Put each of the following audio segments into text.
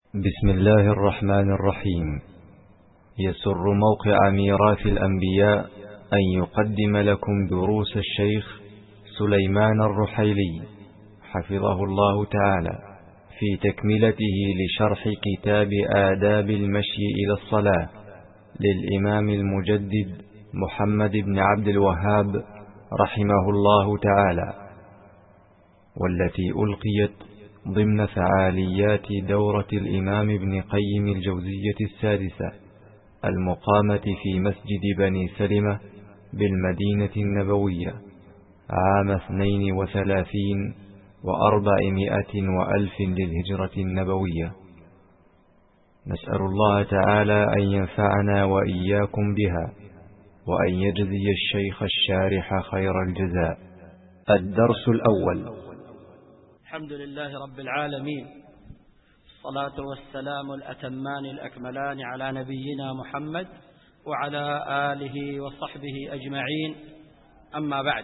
بسم الله الرحمن الرحيم. يسر موقع ميراث الأنبياء أن يقدم لكم دروس الشيخ سليمان الرحيلي حفظه الله تعالى في تكملته لشرح كتاب آداب المشي إلى الصلاة للإمام المجدد محمد بن عبد الوهاب رحمه الله تعالى، والتي ألقيت ضمن فعاليات دورة الإمام ابن قيم الجوزية السادسة المقامة في مسجد بني سلمة بالمدينة النبوية عام 32 و400 وألف للهجرة النبوية. نسأل الله تعالى أن ينفعنا وإياكم بها وأن يجزي الشيخ الشارح خير الجزاء. الدرس الأول. الحمد لله رب العالمين، الصلاة والسلام الأتمان الأكملان على نبينا محمد وعلى آله وصحبه أجمعين، أما بعد،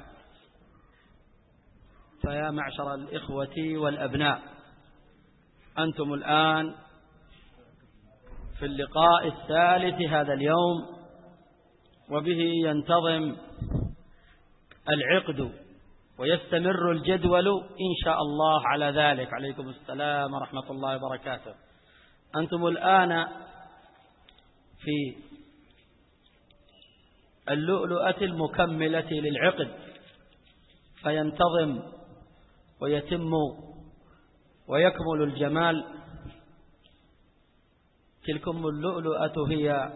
فيا معشر الإخوة والأبناء، أنتم الآن في اللقاء الثالث هذا اليوم، وبه ينتظم العقد ويستمر الجدول إن شاء الله على ذلك. عليكم السلام ورحمة الله وبركاته. أنتم الآن في اللؤلؤة المكملة للعقد، فينتظم ويتم ويكمل الجمال. تلكم اللؤلؤة هي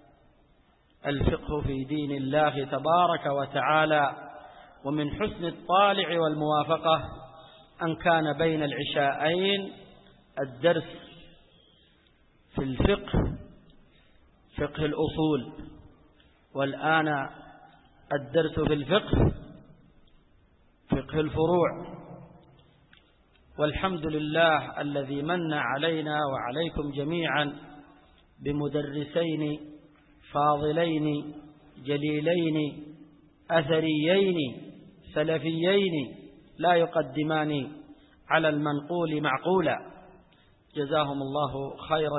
الفقه في دين الله تبارك وتعالى، ومن حسن الطالع والموافقة أن كان بين العشاءين الدرس في الفقه، فقه الأصول، والآن الدرس في الفقه، فقه الفروع. والحمد لله الذي من علينا وعليكم جميعا بمدرسين فاضلين جليلين أثريين سلفيين لا يقدمان على المنقول معقولا، جزاهم الله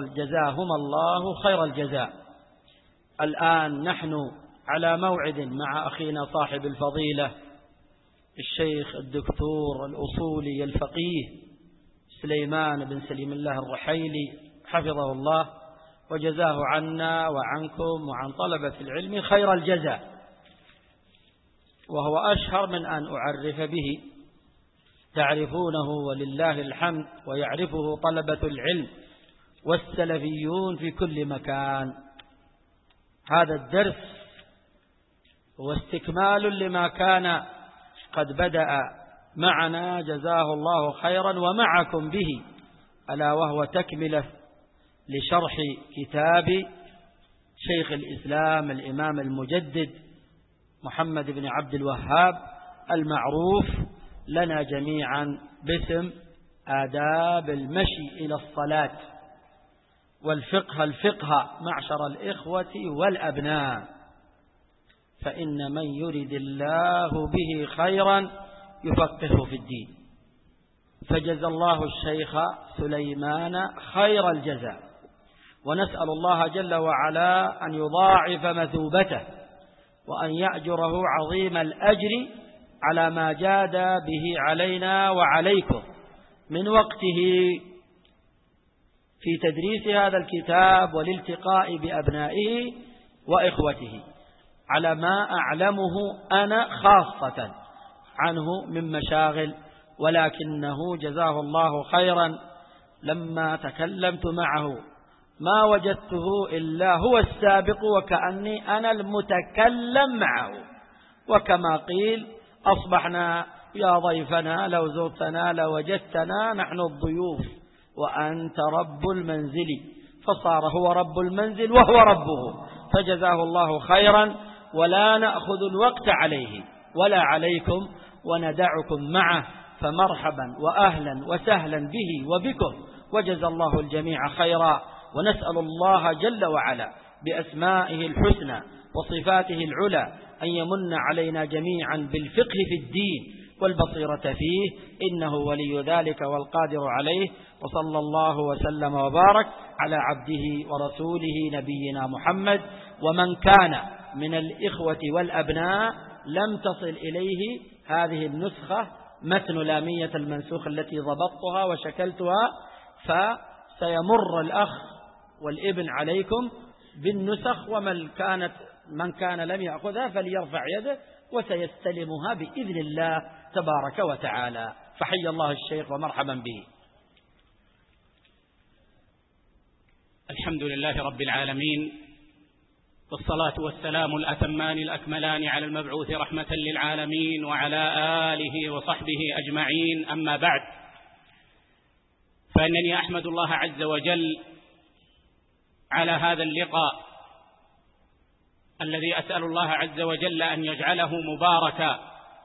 خير الجزاء. الآن نحن على موعد مع أخينا صاحب الفضيلة الشيخ الدكتور الأصولي الفقيه سليمان بن سليم الله الرحيلي حفظه الله وجزاه عنا وعنكم وعن طلبة العلم خير الجزاء، وهو أشهر من أن أعرف به، تعرفونه ولله الحمد، ويعرفه طلبة العلم والسلفيون في كل مكان. هذا الدرس هو استكمال لما كان قد بدأ معنا جزاه الله خيرا ومعكم به، ألا وهو تكملة لشرح كتاب شيخ الإسلام الإمام المجدد محمد بن عبد الوهاب المعروف لنا جميعا باسم آداب المشي إلى الصلاة. الفقه معشر الإخوة والأبناء، فإن من يرد الله به خيرا يفقهه في الدين. فجزى الله الشيخ سليمان خير الجزاء، ونسأل الله جل وعلا أن يضاعف مثوبته وأن يأجره عظيم الأجر على ما جاد به علينا وعليكم من وقته في تدريس هذا الكتاب والالتقاء بأبنائه وإخوته، على ما أعلمه أنا خاصة عنه من مشاغل، ولكنه جزاه الله خيرا لما تكلمت معه ما وجدته إلا هو السابق وكأني أنا المتكلم معه. وكما قيل: أصبحنا يا ضيفنا لو زرتنا لوجدتنا نحن الضيوف وأنت رب المنزل، فصار هو رب المنزل وهو ربه، فجزاه الله خيرا، ولا نأخذ الوقت عليه ولا عليكم وندعكم معه، فمرحبا وأهلا وسهلا به وبكم، وجزى الله الجميع خيرا. ونسأل الله جل وعلا بأسمائه الحسنى وصفاته العلى أن يمن علينا جميعا بالفقه في الدين والبصيرة فيه، إنه ولي ذلك والقادر عليه. وصلى الله وسلم وبارك على عبده ورسوله نبينا محمد. ومن كان من الإخوة والأبناء لم تصل إليه هذه النسخة متن لامية المنسوخ التي ضبطتها وشكلتها، فسيمر الأخ والابن عليكم بالنسخ، من كان لم يأخذها فليرفع يده وسيستلمها بإذن الله تبارك وتعالى. فحي الله الشيخ ومرحبا به. الحمد لله رب العالمين، والصلاة والسلام الأتمان الأكملان على المبعوث رحمة للعالمين وعلى آله وصحبه أجمعين. أما بعد، فإنني أحمد الله عز وجل على هذا اللقاء الذي أسأل الله عز وجل أن يجعله مباركا.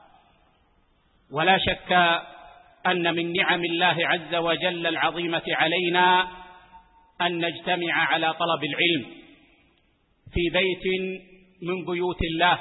ولا شك أن من نعم الله عز وجل العظيمة علينا أن نجتمع على طلب العلم في بيت من بيوت الله،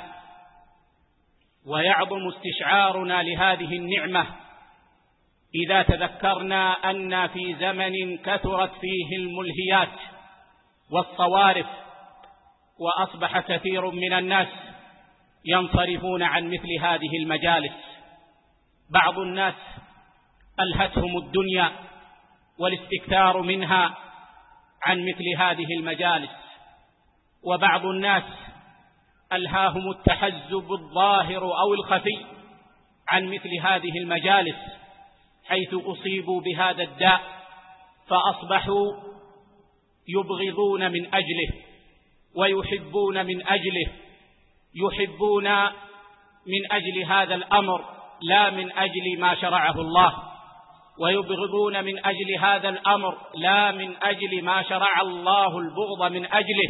ويعظم استشعارنا لهذه النعمة إذا تذكرنا أن في زمن كثرت فيه الملهيات والصوارف، وأصبح كثير من الناس ينصرفون عن مثل هذه المجالس. بعض الناس ألهتهم الدنيا والاستكثار منها عن مثل هذه المجالس، وبعض الناس ألهاهم التحزب الظاهر أو الخفي عن مثل هذه المجالس، حيث أصيبوا بهذا الداء فأصبحوا يبغضون من أجله ويحبون من أجله، يحبون من أجل هذا الأمر لا من أجل ما شرعه الله، ويبغضون من أجل هذا الأمر لا من أجل ما شرع الله البغض من أجله،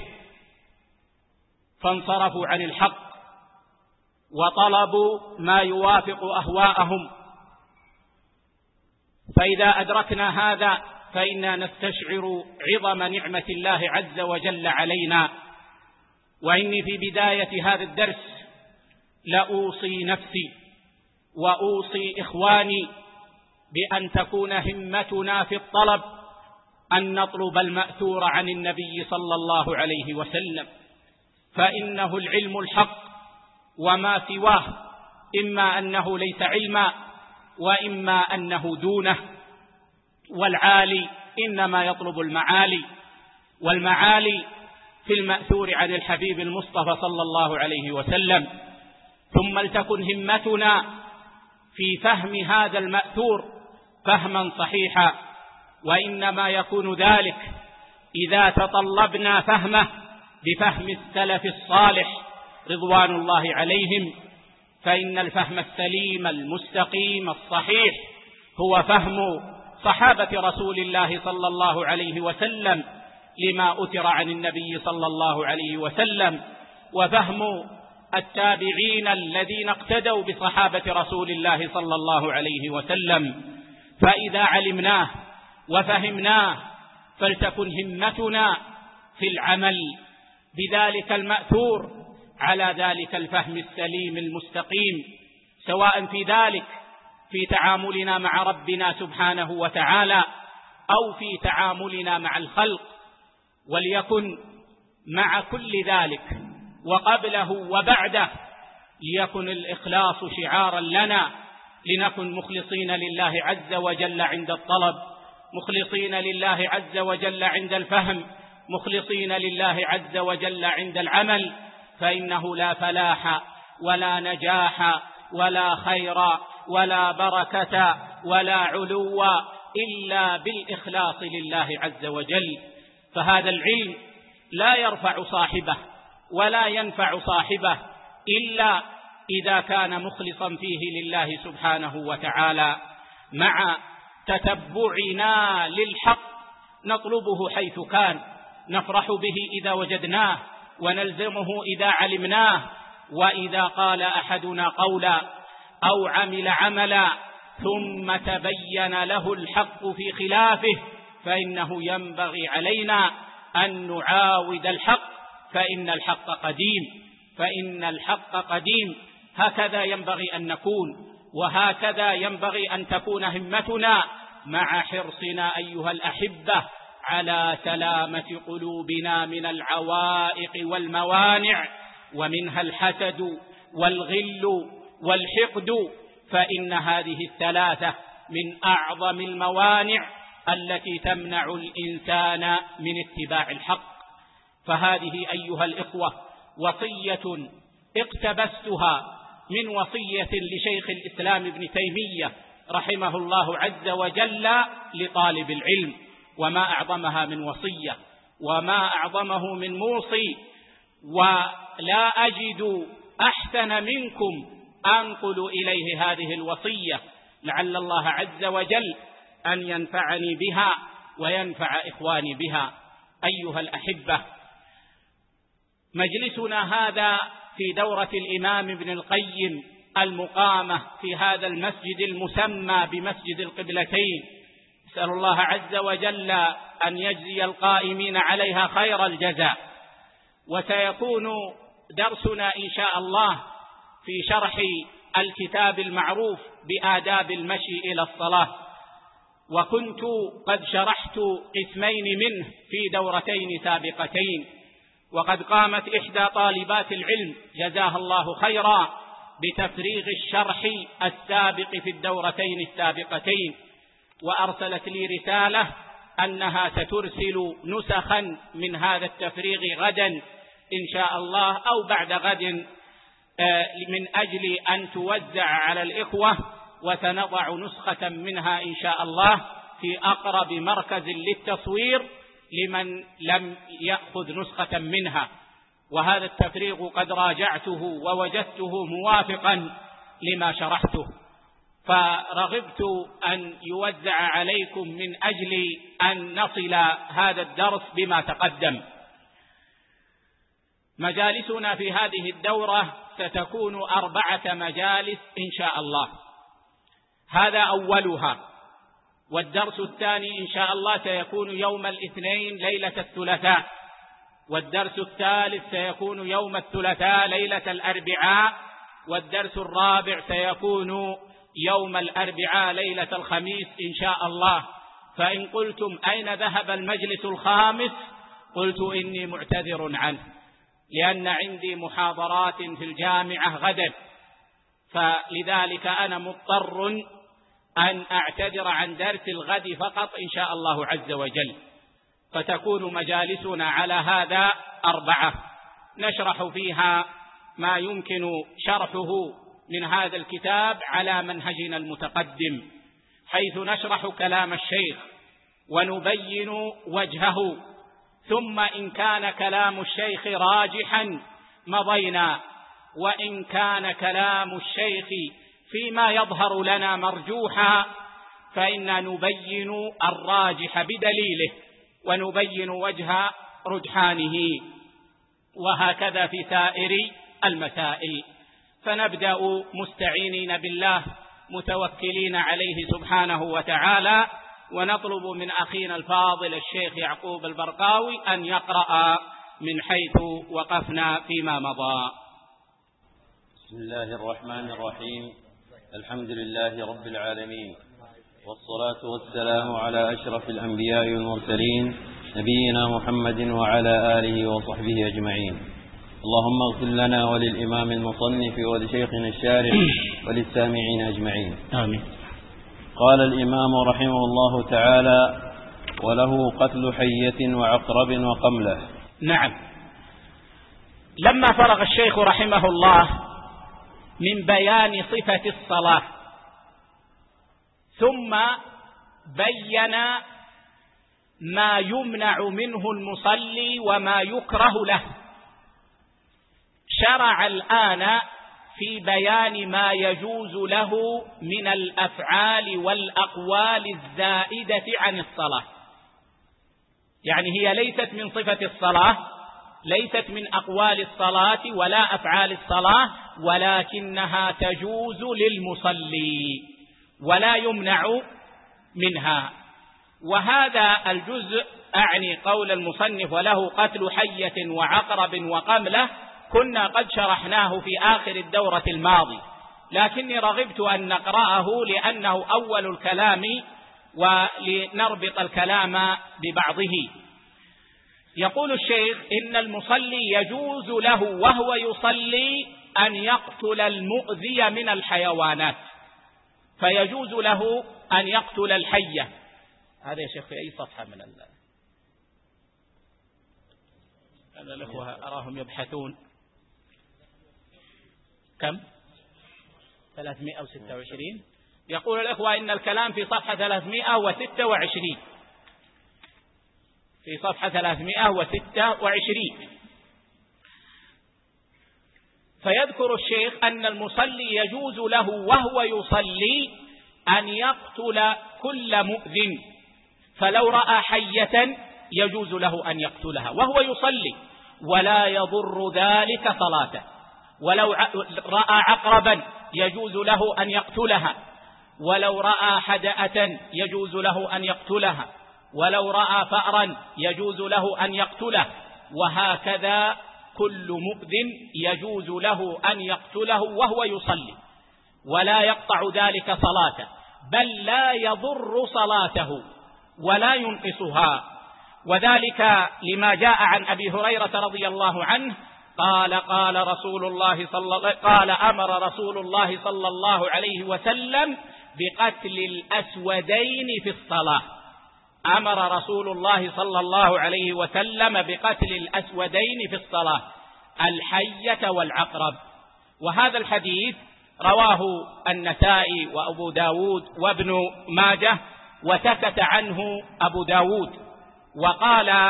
فانصرفوا عن الحق وطلبوا ما يوافق أهواءهم. فإذا أدركنا هذا فإنا نستشعر عظم نعمة الله عز وجل علينا. وإني في بداية هذا الدرس لأوصي نفسي وأوصي إخواني بأن تكون همتنا في الطلب أن نطلب المأثور عن النبي صلى الله عليه وسلم، فإنه العلم الحق، وما سواه إما أنه ليس علما وإما أنه دونه. والعالي إنما يطلب المعالي، والمعالي في المأثور عن الحبيب المصطفى صلى الله عليه وسلم. ثم لتكن همتنا في فهم هذا المأثور فهما صحيحا، وإنما يكون ذلك إذا تطلبنا فهمه بفهم السلف الصالح رضوان الله عليهم. فإن الفهم السليم المستقيم الصحيح هو فهم صحابة رسول الله صلى الله عليه وسلم لما أثر عن النبي صلى الله عليه وسلم، وفهم التابعين الذين اقتدوا بصحابة رسول الله صلى الله عليه وسلم. فإذا علمناه وفهمناه فلتكن همتنا في العمل بذلك المأثور على ذلك الفهم السليم المستقيم، سواء في ذلك في تعاملنا مع ربنا سبحانه وتعالى أو في تعاملنا مع الخلق. وليكن مع كل ذلك وقبله وبعده ليكن الإخلاص شعارا لنا، لنكن مخلصين لله عز وجل عند الطلب، مخلصين لله عز وجل عند الفهم، مخلصين لله عز وجل عند العمل. فإنه لا فلاح ولا نجاح ولا خير ولا بركة ولا علو إلا بالإخلاص لله عز وجل. فهذا العلم لا يرفع صاحبه ولا ينفع صاحبه إلا إذا كان مخلصا فيه لله سبحانه وتعالى، مع تتبعنا للحق نطلبه حيث كان، نفرح به إذا وجدناه ونلزمه إذا علمناه. وإذا قال أحدنا قولا أو عمل عملا ثم تبين له الحق في خلافه فإنه ينبغي علينا أن نعاود الحق، فإن الحق قديم، فإن الحق قديم. هكذا ينبغي أن نكون. وهكذا ينبغي أن تكون همتنا مع حرصنا أيها الأحبة على سلامة قلوبنا من العوائق والموانع، ومنها الحسد والغل والحقد، فإن هذه الثلاثة من أعظم الموانع التي تمنع الإنسان من اتباع الحق. فهذه أيها الإخوة وصية اقتبستها من وصية لشيخ الإسلام ابن تيمية رحمه الله عز وجل لطالب العلم، وما أعظمها من وصية وما أعظمه من موصي، ولا أجد أحسن منكم أنقل إليه هذه الوصية، لعل الله عز وجل أن ينفعني بها وينفع إخواني بها. أيها الأحبة، مجلسنا هذا في دورة الإمام ابن القيم المقامة في هذا المسجد المسمى بمسجد القبلتين، أسأل الله عز وجل أن يجزي القائمين عليها خير الجزاء. وسيكون درسنا إن شاء الله في شرح الكتاب المعروف بآداب المشي إلى الصلاة، وكنت قد شرحت قسمين منه في دورتين سابقتين، وقد قامت إحدى طالبات العلم جزاها الله خيرا بتفريغ الشرح السابق في الدورتين السابقتين، وأرسلت لي رسالة أنها سترسل نسخا من هذا التفريغ غدا إن شاء الله أو بعد غد، من أجل أن توزع على الإخوة، وسنضع نسخة منها إن شاء الله في أقرب مركز للتصوير لمن لم يأخذ نسخة منها. وهذا التفريغ قد راجعته ووجدته موافقا لما شرحته، فرغبت أن يوزع عليكم من أجل أن نصل هذا الدرس بما تقدم. مجالسنا في هذه الدورة ستكون 4 مجالس إن شاء الله، هذا أولها، والدرس الثاني إن شاء الله سيكون يوم الاثنين ليلة الثلاثاء، والدرس الثالث سيكون يوم الثلاثاء ليلة الأربعاء، والدرس الرابع سيكون يوم الأربعاء ليلة الخميس إن شاء الله. فإن قلتم أين ذهب المجلس الخامس، قلت إني معتذر عنه، لأن عندي محاضرات في الجامعة غدا، فلذلك أنا مضطر أن أعتذر عن درس الغد فقط إن شاء الله عز وجل. فتكون مجالسنا على هذا 4 نشرح فيها ما يمكن شرحه من هذا الكتاب على منهجنا المتقدم، حيث نشرح كلام الشيخ ونبين وجهه، ثم إن كان كلام الشيخ راجحا مضينا، وإن كان كلام الشيخ فيما يظهر لنا مرجوحا فإنا نبين الراجح بدليله ونبين وجه رجحانه، وهكذا في سائر المسائل. فنبدأ مستعينين بالله متوكلين عليه سبحانه وتعالى، ونطلب من أخينا الفاضل الشيخ يعقوب البرقاوي أن يقرأ من حيث وقفنا فيما مضى. بسم الله الرحمن الرحيم، الحمد لله رب العالمين، والصلاة والسلام على أشرف الأنبياء والمرسلين نبينا محمد وعلى آله وصحبه أجمعين. اللهم اغفر لنا وللإمام المصنف ولشيخنا الشارح وللسامعين أجمعين، آمين. قال الإمام رحمه الله تعالى: وله قتل حية وعقرب وقملة. نعم، لما فرغ الشيخ رحمه الله من بيان صفة الصلاة ثم بين ما يمنع منه المصلي وما يكره له، شرع الآن في بيان ما يجوز له من الأفعال والأقوال الزائدة عن الصلاة. يعني هي ليست من صفة الصلاة، ليست من أقوال الصلاة ولا أفعال الصلاة، ولكنها تجوز للمصلي ولا يمنع منها. وهذا الجزء أعني قول المصنف: وله قتل حية وعقرب وقملة، كنا قد شرحناه في آخر الدورة الماضي، لكني رغبت أن نقرأه لأنه أول الكلام ولنربط الكلام ببعضه. يقول الشيخ: إن المصلي يجوز له وهو يصلي أن يقتل المؤذي من الحيوانات، فيجوز له أن يقتل الحية. هذا يا شيخ في أي صفحة من الأخوة أراهم يبحثون؟ كم؟ 326. يقول الأخوة إن الكلام في صفحة 326، في صفحة 326. فيذكر الشيخ أن المصلي يجوز له وهو يصلي أن يقتل كل مؤذن، فلو رأى حية يجوز له أن يقتلها وهو يصلي ولا يضر ذلك صلاته، ولو رأى عقربا يجوز له أن يقتلها، ولو رأى حدأة يجوز له أن يقتلها، ولو رأى فأرا يجوز له أن يقتله، وهكذا كل مؤذن يجوز له أن يقتله وهو يصلي ولا يقطع ذلك صلاته، بل لا يضر صلاته ولا ينقصها. وذلك لما جاء عن أبي هريرة رضي الله عنه قال أمر رسول الله صلى الله عليه وسلم بقتل الأسودين في الصلاة. أمر رسول الله صلى الله عليه وسلم بقتل الأسودين في الصلاة، الحية والعقرب. وهذا الحديث رواه النسائي وأبو داود وابن ماجه، وسكت عنه أبو داود، وقال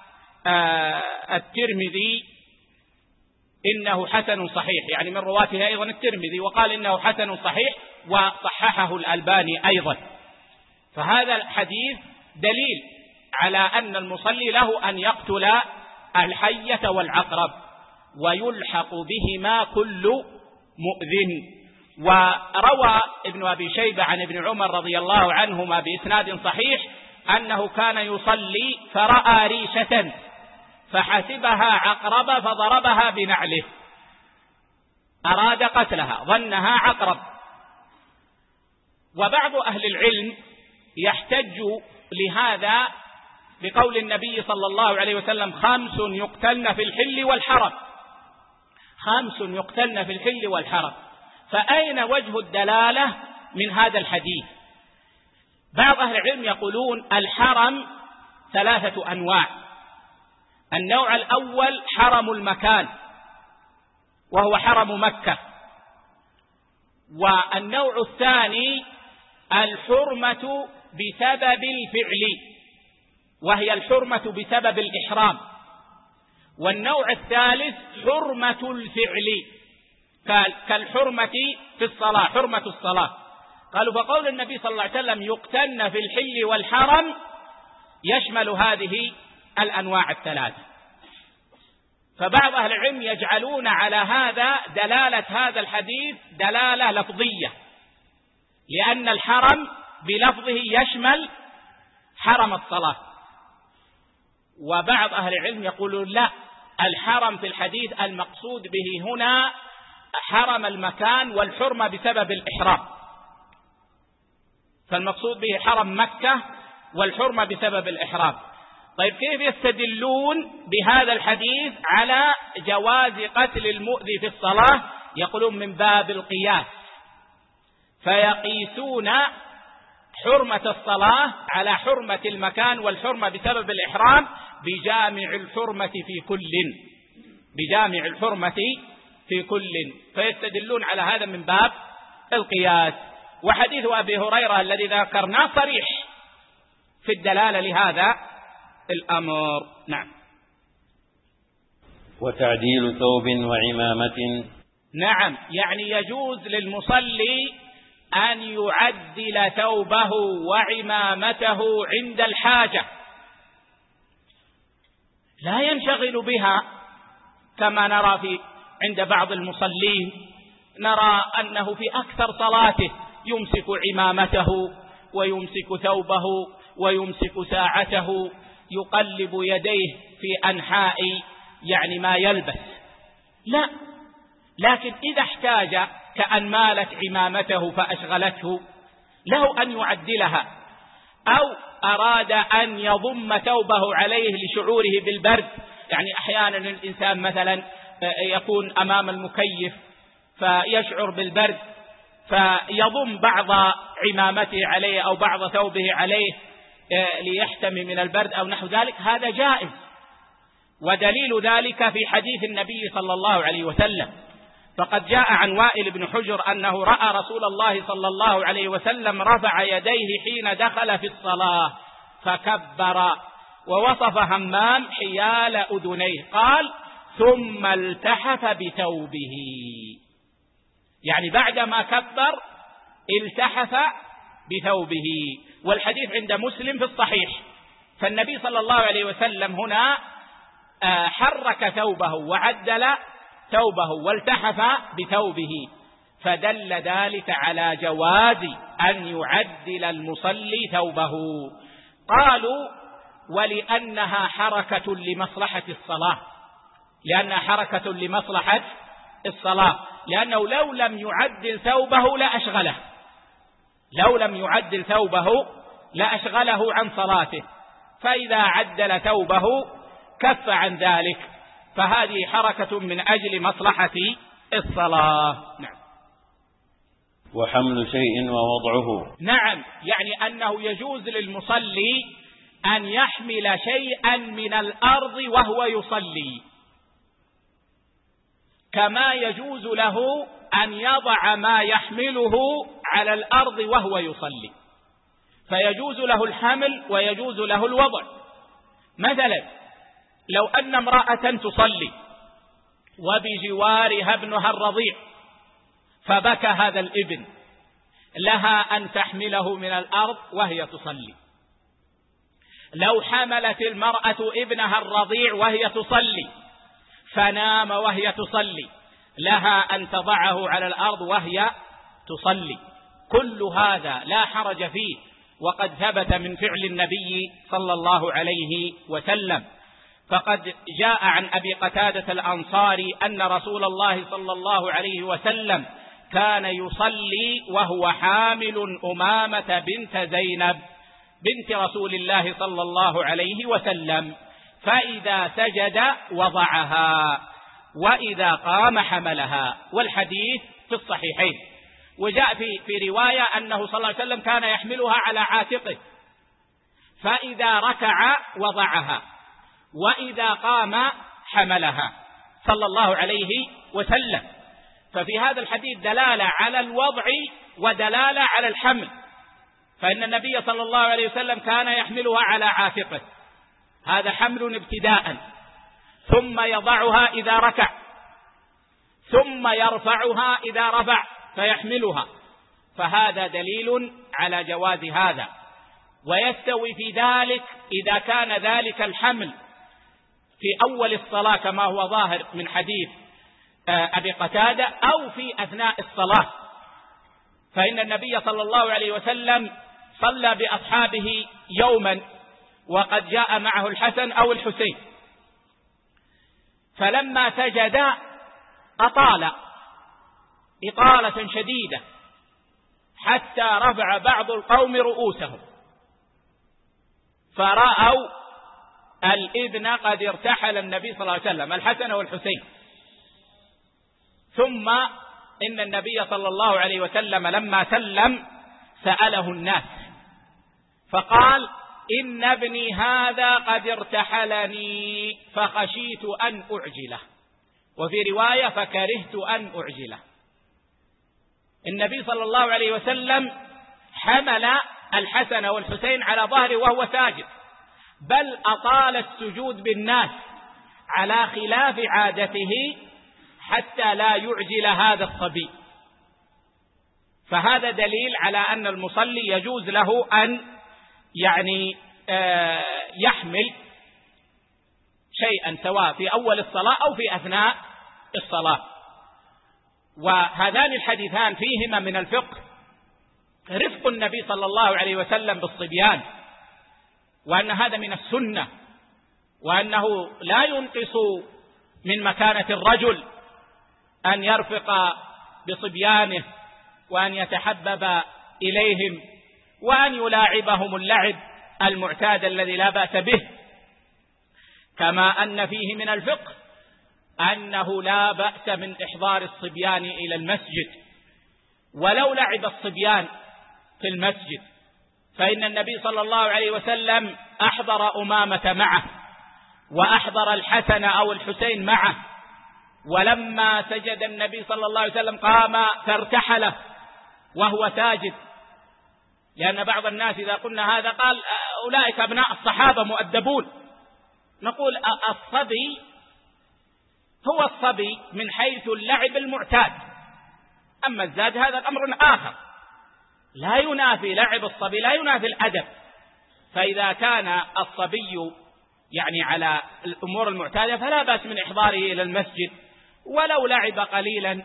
الترمذي إنه حسن صحيح، يعني من رواته أيضا الترمذي، وقال إنه حسن صحيح وصححه الألباني أيضا. فهذا الحديث دليل على أن المصلي له أن يقتل الحية والعقرب ويلحق بهما كل مؤذن. وروى ابن أبي شيبة عن ابن عمر رضي الله عنهما بإسناد صحيح أنه كان يصلي فرأى ريشة فحسبها عقرب فضربها بنعله، أراد قتلها ظنها عقرب. وبعض أهل العلم يحتج لهذا بقول النبي صلى الله عليه وسلم: 5 يقتلن في الحل والحرم، 5 يقتلن في الحل والحرم. فأين وجه الدلالة من هذا الحديث؟ بعض أهل العلم يقولون الحرم 3 أنواع. النوع الأول حرم المكان وهو حرم مكة، والنوع الثاني الحرمة بسبب الفعل وهي الحرمة بسبب الإحرام، والنوع الثالث حرمة الفعل كالحرمة في الصلاة، حرمة الصلاة. قالوا فقول النبي صلى الله عليه وسلم يقتلن في الحل والحرم يشمل هذه الأنواع الثلاثة. فبعض أهل العلم يجعلون على هذا دلالة هذا الحديث دلالة لفظية، لأن الحرم بلفظه يشمل حرم الصلاة. وبعض أهل العلم يقولون لا، الحرم في الحديث المقصود به هنا حرم المكان والحرمة بسبب الإحرام، فالمقصود به حرم مكة والحرمة بسبب الإحرام. طيب كيف يستدلون بهذا الحديث على جواز قتل المؤذي في الصلاة؟ يقولون من باب القياس، فيقيسون حرمة الصلاة على حرمة المكان والحرمة بسبب الإحرام بجامع الحرمة في كل، فيستدلون على هذا من باب القياس. وحديث أبي هريرة الذي ذكرناه صريح في الدلالة لهذا الأمر. نعم. وتعديل ثوب وعمامة. نعم، يعني يجوز للمصلي أن يعدل ثوبه وعمامته عند الحاجة، لا ينشغل بها كما نرى عند بعض المصلين، نرى أنه في أكثر صلاته يمسك عمامته ويمسك ثوبه ويمسك ساعته، يقلب يديه في أنحاء يعني ما يلبس. لا، لكن إذا احتاج كأن مالت عمامته فأشغلته، له أن يعدلها، أو أراد أن يضم ثوبه عليه لشعوره بالبرد. يعني أحيانا الإنسان مثلا يكون أمام المكيف فيشعر بالبرد فيضم بعض عمامته عليه أو بعض ثوبه عليه ليحتمي من البرد أو نحو ذلك، هذا جائز. ودليل ذلك في حديث النبي صلى الله عليه وسلم، فقد جاء عن وائل بن حجر أنه رأى رسول الله صلى الله عليه وسلم رفع يديه حين دخل في الصلاة فكبر، ووصف همام حيال أذنيه، قال ثم التحف بثوبه، يعني بعدما كبر التحف بثوبه. والحديث عند مسلم في الصحيح. فالنبي صلى الله عليه وسلم هنا حرك ثوبه وعدل ثوبه والتحف بثوبه، فدل ذلك على جواز أن يعدل المصلي ثوبه. قالوا ولأنها حركة لمصلحة الصلاة، لأنها حركة لمصلحة الصلاة، لأنه لو لم يعدل ثوبه لأشغله، لو لم يعدل ثوبه لأشغله عن صلاته، فإذا عدل ثوبه كف عن ذلك، فهذه حركة من أجل مصلحة الصلاة. نعم. وحمل شيء ووضعه، نعم، يعني أنه يجوز للمصلي أن يحمل شيئا من الأرض وهو يصلي، كما يجوز له أن يضع ما يحمله على الأرض وهو يصلي، فيجوز له الحمل ويجوز له الوضع. مثلا لو أن امرأة تصلي وبجوارها ابنها الرضيع فبكى هذا الابن، لها أن تحمله من الأرض وهي تصلي. لو حملت المرأة ابنها الرضيع وهي تصلي فنام وهي تصلي، لها أن تضعه على الأرض وهي تصلي. كل هذا لا حرج فيه، وقد ثبت من فعل النبي صلى الله عليه وسلم. فقد جاء عن أبي قتادة الأنصاري أن رسول الله صلى الله عليه وسلم كان يصلي وهو حامل أمامة بنت زينب بنت رسول الله صلى الله عليه وسلم، فإذا سجد وضعها وإذا قام حملها. والحديث في الصحيحين. وجاء في رواية أنه صلى الله عليه وسلم كان يحملها على عاتقه، فإذا ركع وضعها وإذا قام حملها صلى الله عليه وسلم. ففي هذا الحديث دلالة على الوضع ودلالة على الحمل، فإن النبي صلى الله عليه وسلم كان يحملها على عاتقه، هذا حمل ابتداء، ثم يضعها إذا ركع، ثم يرفعها إذا رفع فيحملها، فهذا دليل على جواز هذا. ويستوي في ذلك إذا كان ذلك الحمل في أول الصلاة كما هو ظاهر من حديث أبي قتادة، أو في أثناء الصلاة، فإن النبي صلى الله عليه وسلم صلى بأصحابه يوما وقد جاء معه الحسن أو الحسين، فلما سجد أطال إطالة شديدة حتى رفع بعض القوم رؤوسهم، فرأوا الابن قد ارتحل النبي صلى الله عليه وسلم، الحسن والحسين. ثم إن النبي صلى الله عليه وسلم لما سلم سأله الناس فقال: إن ابني هذا قد ارتحلني فخشيت أن أعجله، وفي رواية فكرهت أن أعجله. النبي صلى الله عليه وسلم حمل الحسن والحسين على ظهره وهو ساجد، بل أطال السجود بالناس على خلاف عادته حتى لا يعجل هذا الصبي. فهذا دليل على أن المصلي يجوز له أن يحمل شيئا سواء في أول الصلاة أو في أثناء الصلاة. وهذان الحديثان فيهما من الفقه رفق النبي صلى الله عليه وسلم بالصبيان، وأن هذا من السنة، وأنه لا ينقص من مكانة الرجل أن يرفق بصبيانه وأن يتحبب إليهم وأن يلاعبهم اللعب المعتاد الذي لا بأس به. كما أن فيه من الفقه أنه لا بأس من إحضار الصبيان إلى المسجد، ولو لعب الصبيان في المسجد، فإن النبي صلى الله عليه وسلم أحضر أمامة معه وأحضر الحسن أو الحسين معه، ولما سجد النبي صلى الله عليه وسلم قام فارتحله وهو ساجد، لأن بعض الناس إذا قلنا هذا قال أولئك أبناء الصحابة مؤدبون. نقول الصبي هو الصبي من حيث اللعب المعتاد، أما الزاد هذا أمر آخر لا ينافي لعب الصبي، لا ينافي الأدب. فإذا كان الصبي يعني على الأمور المعتادة فلا بأس من إحضاره إلى المسجد ولو لعب قليلا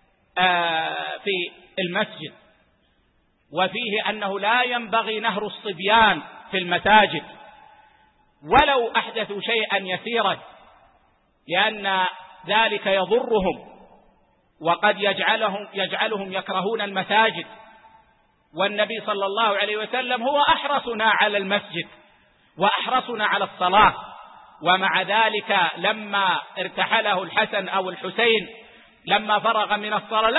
في المسجد. وفيه أنه لا ينبغي نهر الصبيان في المساجد ولو أحدثوا شيئا يسيرا، لأن ذلك يضرهم وقد يجعلهم يكرهون المساجد. والنبي صلى الله عليه وسلم هو أحرصنا على المسجد وأحرصنا على الصلاة، ومع ذلك لما ارتحله الحسن أو الحسين لما فرغ من الصلاة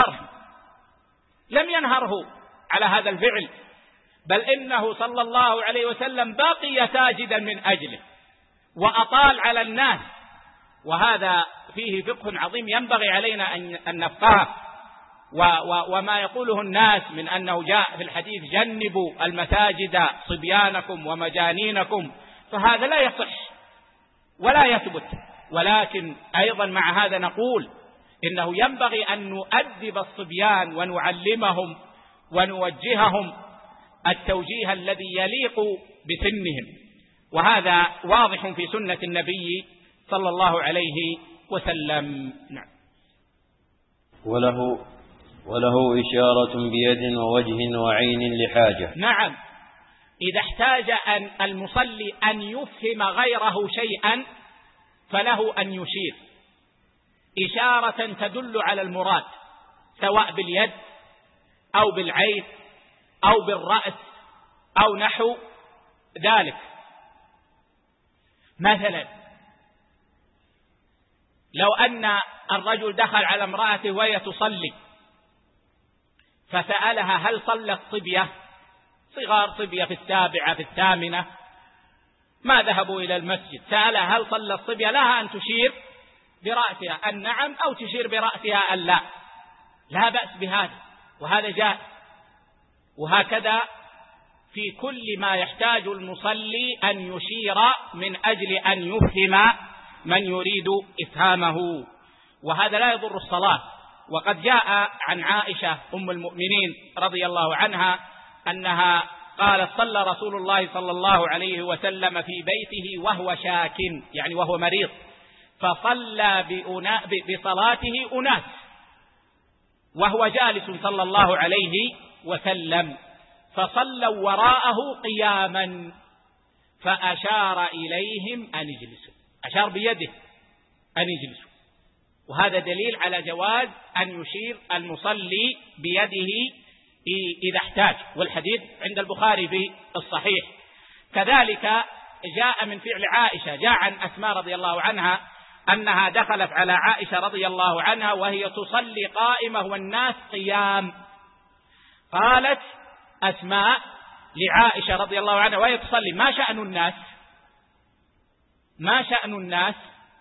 لم ينهره على هذا الفعل، بل إنه صلى الله عليه وسلم بقي ساجدا من أجله وأطال على الناس. وهذا فيه فقه عظيم ينبغي علينا أن نفقهه. وما يقوله الناس من أنه جاء في الحديث جنبوا المساجد صبيانكم ومجانينكم، فهذا لا يصح ولا يثبت. ولكن أيضا مع هذا نقول إنه ينبغي أن نؤدب الصبيان ونعلمهم ونوجههم التوجيه الذي يليق بسنهم، وهذا واضح في سنة النبي صلى الله عليه وسلم. نعم. وله إشارة بيد ووجه وعين لحاجة. نعم، إذا احتاج المصلي أن يفهم غيره شيئا فله أن يشير إشارة تدل على المراد، سواء باليد أو بالعين أو بالرأس أو نحو ذلك. مثلا لو أن الرجل دخل على امرأته وهي تصلي فسألها هل صلت صبية، صغار صبية في السابعة في الثامنة ما ذهبوا إلى المسجد، سألها هل صلت صبية، لها أن تشير برأسها أن نعم أو تشير برأسها أن لا، لا بأس بهذا وهذا جائز. وهكذا في كل ما يحتاج المصلي أن يشير من أجل أن يفهم من يريد إفهامه، وهذا لا يضر الصلاة. وقد جاء عن عائشة أم المؤمنين رضي الله عنها أنها قالت صلى رسول الله صلى الله عليه وسلم في بيته وهو شاك، يعني وهو مريض، فصلى بصلاته أناس وهو جالس صلى الله عليه وسلم، فصلوا وراءه قياما فأشار إليهم أن يجلسوا، أشار بيده أن يجلسوا. وهذا دليل على جواز أن يشير المصلي بيده إذا احتاج، والحديث عند البخاري في الصحيح. كذلك جاء من فعل عائشة، جاء عن أسماء رضي الله عنها أنها دخلت على عائشة رضي الله عنها وهي تصلي قائمة والناس قيام، قالت أسماء لعائشة رضي الله عنها وهي تصلي ما شأن الناس، ما شأن الناس؟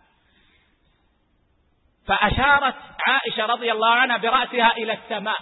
فأشارت عائشة رضي الله عنها برأسها إلى السماء،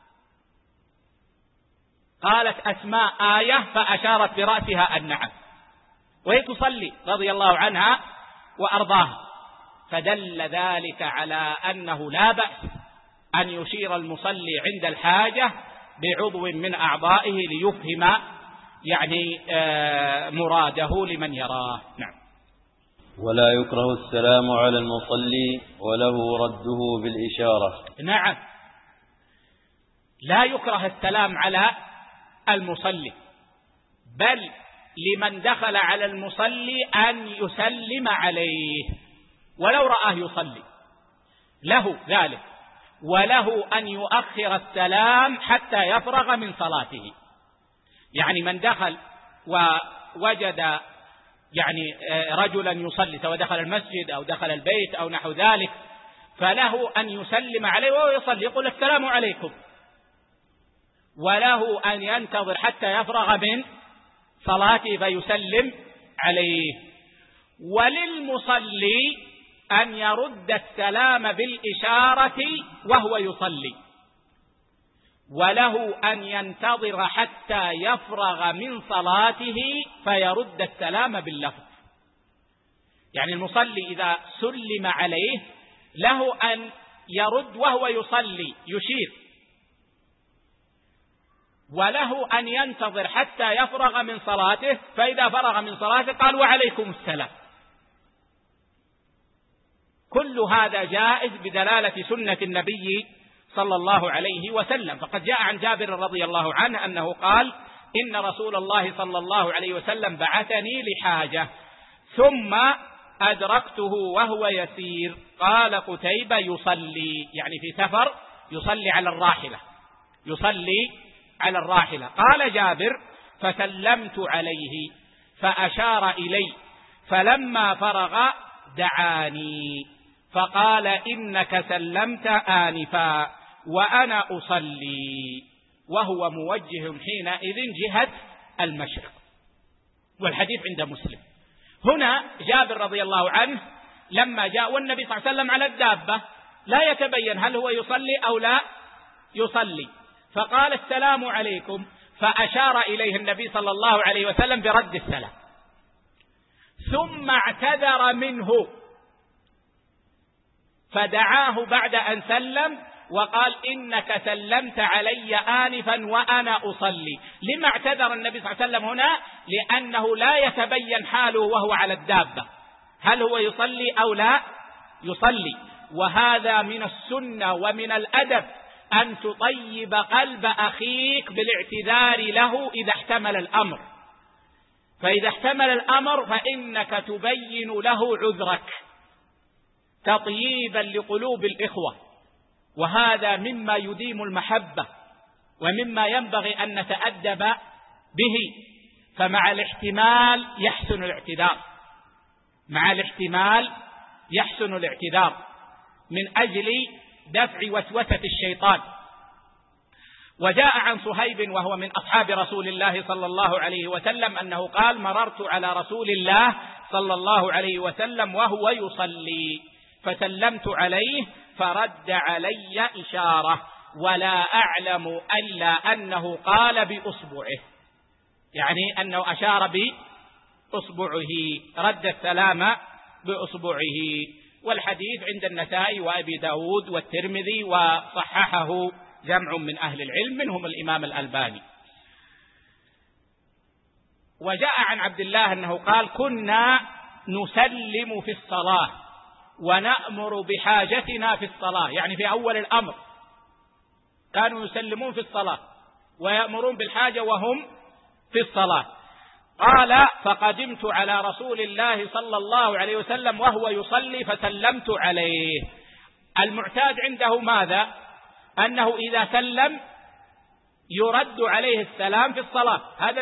قالت أسماء آية فأشارت برأسها النعم، وهي تصلي رضي الله عنها وأرضاها. فدل ذلك على أنه لا بأس أن يشير المصلي عند الحاجة بعضو من أعضائه ليفهم يعني مراده لمن يراه. نعم. ولا يكره السلام على المصلي وله رده بالإشارة. نعم، لا يكره السلام على المصلي، بل لمن دخل على المصلي أن يسلم عليه ولو رآه يصلي، له ذلك. وله أن يؤخر السلام حتى يفرغ من صلاته. يعني من دخل ووجد رجلا يصلي، سواء دخل المسجد أو دخل البيت أو نحو ذلك، فله أن يسلم عليه وهو يصلي، يقول السلام عليكم، وله أن ينتظر حتى يفرغ من صلاته فيسلم عليه. وللمصلي أن يرد السلام بالإشارة وهو يصلي، وله أن ينتظر حتى يفرغ من صلاته فيرد السلام باللفظ. يعني المصلي إذا سلم عليه له أن يرد وهو يصلي يشير، وله أن ينتظر حتى يفرغ من صلاته، فإذا فرغ من صلاته قال وعليكم السلام. كل هذا جائز بدلالة سنة النبي صلى الله عليه وسلم. فقد جاء عن جابر رضي الله عنه أنه قال إن رسول الله صلى الله عليه وسلم بعثني لحاجة ثم أدركته وهو يسير. قال قتيبة يصلي، يعني في سفر، يصلي على الراحلة، يصلي على الراحلة. قال جابر فسلمت عليه فأشار إلي، فلما فرغ دعاني فقال إنك سلمت آنفا وأنا أصلي، وهو موجه حينئذ جهة المشرق. والحديث عند مسلم. هنا جابر رضي الله عنه لما جاء والنبي صلى الله عليه وسلم على الدابة لا يتبين هل هو يصلي أو لا يصلي، فقال السلام عليكم، فأشار إليه النبي صلى الله عليه وسلم برد السلام، ثم اعتذر منه فدعاه بعد أن سلم وقال إنك سلمت علي آنفا وأنا أصلي. لما اعتذر النبي صلى الله عليه وسلم هنا؟ لأنه لا يتبين حاله وهو على الدابة هل هو يصلي أو لا يصلي. وهذا من السنة ومن الأدب أن تطيب قلب أخيك بالاعتذار له إذا احتمل الأمر، فإذا احتمل الأمر فإنك تبين له عذرك تطييبا لقلوب الإخوة، وهذا مما يديم المحبة ومما ينبغي أن نتأدب به. فمع الاحتمال يحسن الاعتذار، مع الاحتمال يحسن الاعتذار من أجل دفع وسوسة الشيطان. وجاء عن صهيب وهو من أصحاب رسول الله صلى الله عليه وسلم أنه قال مررت على رسول الله صلى الله عليه وسلم وهو يصلي فسلمت عليه فرد علي إشارة ولا أعلم إلا أنه قال بأصبعه، يعني أنه أشار بأصبعه، رد السلام بأصبعه. والحديث عند النسائي وأبي داود والترمذي وصححه جمع من أهل العلم منهم الإمام الألباني. وجاء عن عبد الله أنه قال كنا نسلم في الصلاة ونأمر بحاجتنا في الصلاة، يعني في أول الأمر كانوا يسلمون في الصلاة ويأمرون بالحاجة وهم في الصلاة. قال فقدمت على رسول الله صلى الله عليه وسلم وهو يصلي فسلمت عليه. المعتاد عنده ماذا؟ أنه إذا سلم يرد عليه السلام في الصلاة، هذا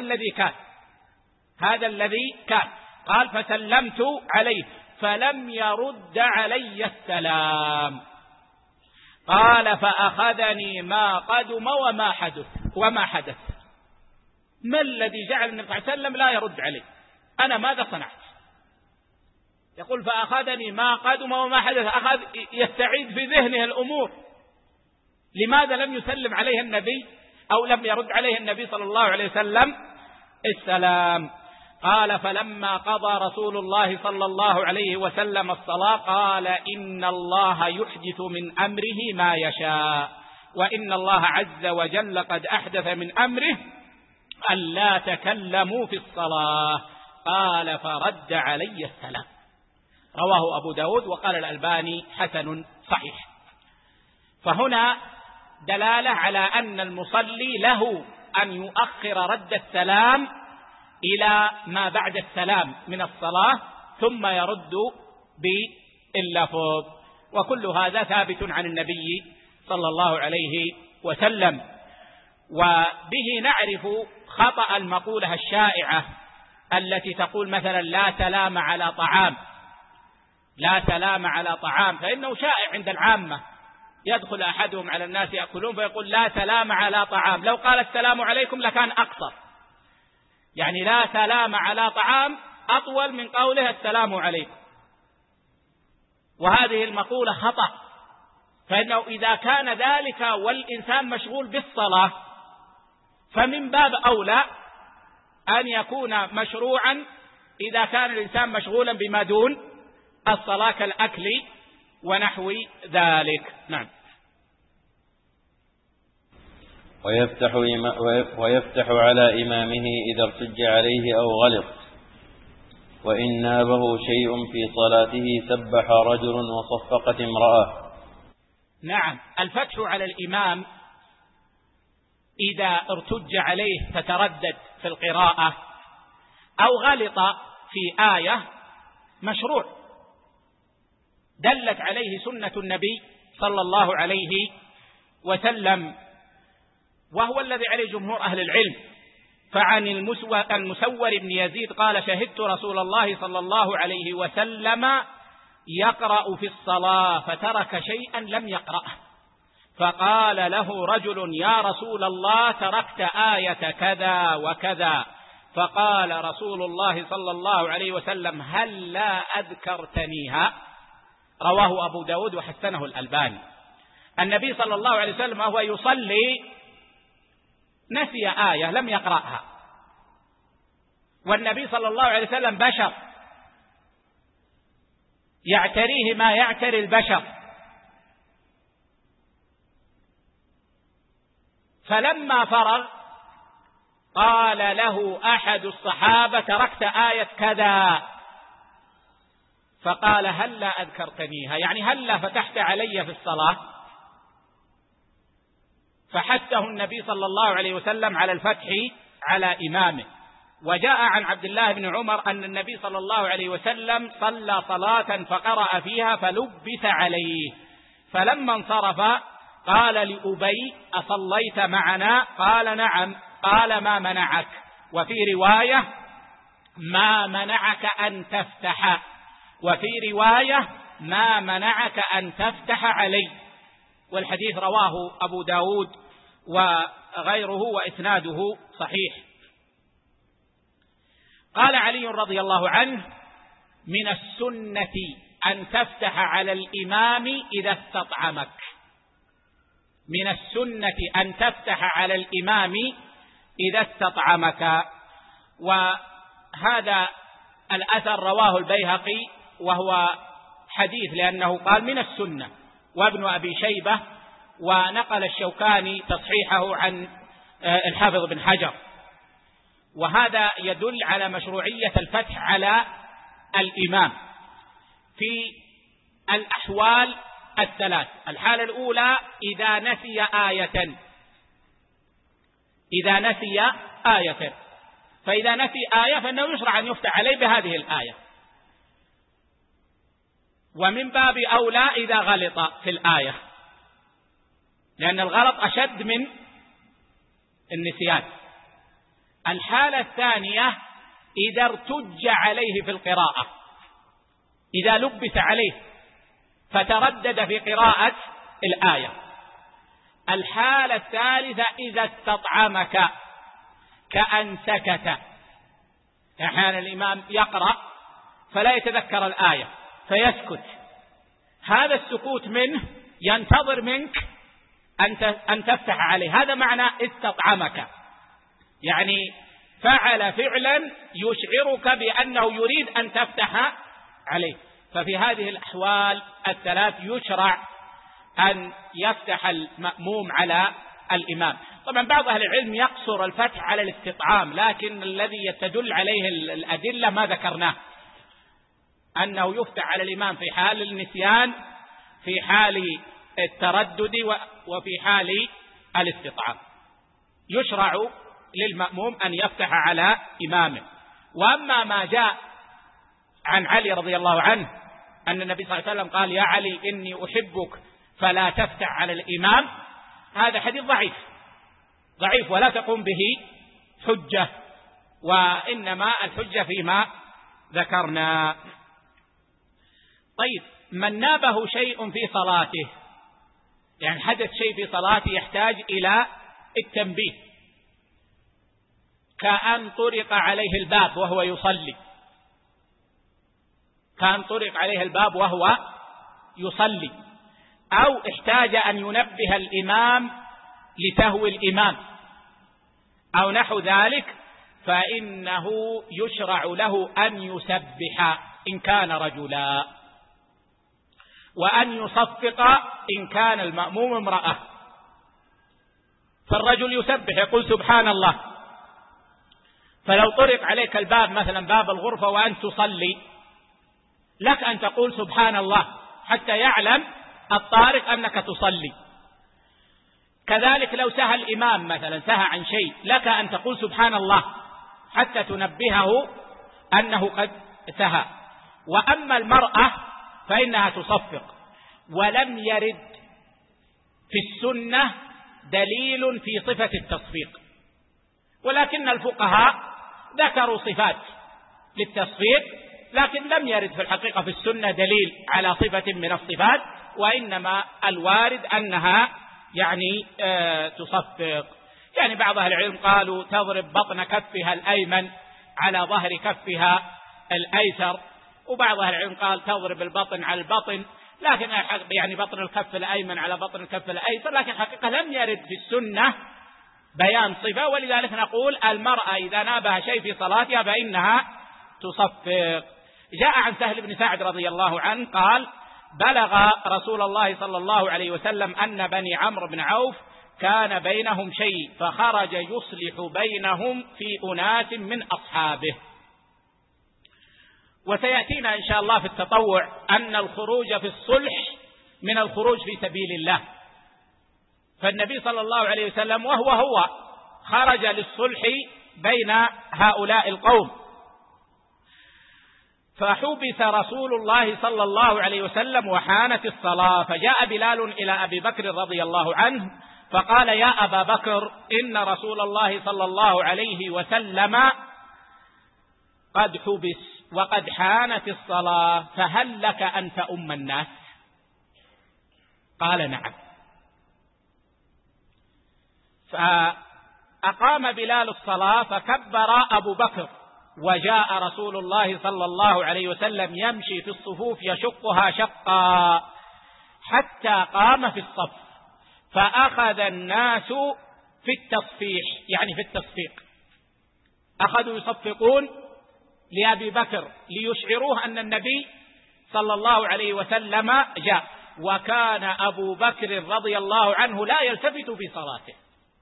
الذي كان. قال فسلمت عليه فلم يرد علي السلام. قال فأخذني ما قدم وما حدث. ما الذي جعل النبي صلى الله عليه وسلم لا يرد عليه؟ أنا ماذا صنعت؟ يقول فأخذني ما قدم وما حدث، أخذ يستعيد في ذهنه الأمور. لماذا لم يسلم عليه النبي أو لم يرد عليه النبي صلى الله عليه وسلم السلام؟ قال فلما قضى رسول الله صلى الله عليه وسلم الصلاة قال إن الله يحدث من أمره ما يشاء، وإن الله عز وجل قد أحدث من أمره ألا تكلموا في الصلاة. قال فرد علي السلام. رواه أبو داود وقال الألباني حسن صحيح. فهنا دلالة على أن المصلي له أن يؤخر رد السلام إلى ما بعد السلام من الصلاة ثم يرد باللفظ. وكل هذا ثابت عن النبي صلى الله عليه وسلم. وبه نعرف خطأ المقولة الشائعة التي تقول مثلا لا سلام على طعام، لا سلام على طعام، فإنه شائع عند العامة، يدخل أحدهم على الناس يأكلون فيقول لا سلام على طعام، لو قال السلام عليكم لكان أقصر، يعني لا سلام على طعام أطول من قوله السلام عليكم. وهذه المقولة خطأ، فإنه إذا كان ذلك والإنسان مشغول بالصلاة فمن باب أولى أن يكون مشروعا إذا كان الإنسان مشغولا بما دون الصلاة كالأكل ونحو ذلك. نعم. ويفتح على إمامه إذا ارتج عليه أو غلط، وإن نابه شيء في صلاته سبح رجل وصفقت امرأة. نعم، الفتح على الإمام إذا ارتج عليه فتردد في القراءة أو غلط في آية مشروع، دلت عليه سنة النبي صلى الله عليه وسلم، وهو الذي عليه جمهور أهل العلم. فعن المسور بن يزيد قال شهدت رسول الله صلى الله عليه وسلم يقرأ في الصلاة فترك شيئا لم يقرأه، فقال له رجل يا رسول الله تركت آية كذا وكذا، فقال رسول الله صلى الله عليه وسلم هل لا أذكرتنيها؟ رواه أبو داود وحسنه الألباني. النبي صلى الله عليه وسلم وهو يصلي نسي آية لم يقرأها، والنبي صلى الله عليه وسلم بشر يعتريه ما يعتري البشر، فلما فرغ قال له أحد الصحابة تركت آية كذا، فقال هل لا أذكرتنيها، يعني هل لا فتحت علي في الصلاة؟ فحثه النبي صلى الله عليه وسلم على الفتح على إمامه. وجاء عن عبد الله بن عمر أن النبي صلى الله عليه وسلم صلى صلاة فقرأ فيها فلبث عليه، فلما انصرف قال لأبي أصليت معنا؟ قال نعم. قال ما منعك؟ وفي رواية ما منعك أن تفتح، وفي رواية ما منعك أن تفتح علي. والحديث رواه أبو داود وغيره وإسناده صحيح. قال علي رضي الله عنه من السنة أن تفتح على الإمام إذا استطعمك، من السنة أن تفتح على الإمام إذا استطعمك. وهذا الأثر رواه البيهقي وهو حديث لأنه قال من السنة، وابن أبي شيبة، ونقل الشوكاني تصحيحه عن الحافظ بن حجر. وهذا يدل على مشروعية الفتح على الإمام في الأحوال الثلاث. الحالة الأولى إذا نسي آية، إذا نسي آية، فإذا نسي آية فإنه يشرع أن يفتح عليه بهذه الآية، ومن باب أولى إذا غلط في الآية، لأن الغلط أشد من النسيان. الحالة الثانية إذا ارتج عليه في القراءة، إذا لبس عليه فتردد في قراءة الآية. الحالة الثالثة إذا استطعمك كأن سكت، أحيانا الإمام يقرأ فلا يتذكر الآية فيسكت، هذا السكوت منه ينتظر منك أن تفتح عليه، هذا معنى استطعمك، يعني فعل فعلا يشعرك بأنه يريد أن تفتح عليه. ففي هذه الأحوال الثلاث يشرع أن يفتح المأموم على الإمام. طبعا بعض أهل العلم يقصر الفتح على الاستطعام، لكن الذي تدل عليه الأدلة ما ذكرناه، أنه يفتح على الإمام في حال النسيان، في حال التردد، وفي حال الاستطعام. يشرع للمأموم أن يفتح على إمامه. وأما ما جاء عن علي رضي الله عنه أن النبي صلى الله عليه وسلم قال يا علي إني أحبك فلا تفتح على الإمام، هذا حديث ضعيف ولا تقوم به حجة، وإنما الحجة فيما ذكرنا. طيب، من نابه شيء في صلاته، يعني حدث شيء في صلاته يحتاج إلى التنبيه، كأن طرق عليه الباب وهو يصلي، أو احتاج أن ينبه الإمام لسهو الإمام أو نحو ذلك، فإنه يشرع له أن يسبح إن كان رجلا، وأن يصفق إن كان المأموم امرأة. فالرجل يسبح يقول سبحان الله، فلو طرق عليك الباب مثلا باب الغرفة وأنت تصلي، لك أن تقول سبحان الله حتى يعلم الطارق أنك تصلي. كذلك لو سهى الإمام مثلا، سهى عن شيء، لك أن تقول سبحان الله حتى تنبهه أنه قد سهى. وأما المرأة فإنها تصفق، ولم يرد في السنة دليل في صفة التصفيق، ولكن الفقهاء ذكروا صفات للتصفيق، لكن لم يرد في الحقيقة في السنة دليل على صفة من الصفات، وإنما الوارد أنها يعني تصفق. يعني بعض أهل العلم قالوا تضرب بطن كفها الأيمن على ظهر كفها الأيسر، وبعض أهل العلم قال تضرب البطن على البطن، لكن يعني بطن الكف الأيمن على بطن الكف الأيسر، لكن الحقيقة لم يرد في السنة بيان صفة، ولذلك نقول المرأة إذا نابها شيء في صلاتها فإنها تصفق. جاء عن سهل بن سعد رضي الله عنه قال بلغ رسول الله صلى الله عليه وسلم أن بني عمرو بن عوف كان بينهم شيء، فخرج يصلح بينهم في أناس من أصحابه. وسيأتينا إن شاء الله في التطوع أن الخروج في الصلح من الخروج في سبيل الله، فالنبي صلى الله عليه وسلم وهو خرج للصلح بين هؤلاء القوم، فحبس رسول الله صلى الله عليه وسلم وحانت الصلاة، فجاء بلال إلى أبي بكر رضي الله عنه فقال يا أبا بكر إن رسول الله صلى الله عليه وسلم قد حبس وقد حانت الصلاة، فهل لك أن تؤم الناس؟ قال نعم. فأقام بلال الصلاة، فكبر أبو بكر، وجاء رسول الله صلى الله عليه وسلم يمشي في الصفوف يشقها شقا حتى قام في الصف، فأخذ الناس في التصفيح، يعني في التصفيق، أخذوا يصفقون لأبي بكر ليشعروه أن النبي صلى الله عليه وسلم جاء، وكان أبو بكر رضي الله عنه لا يلتفت في صلاته،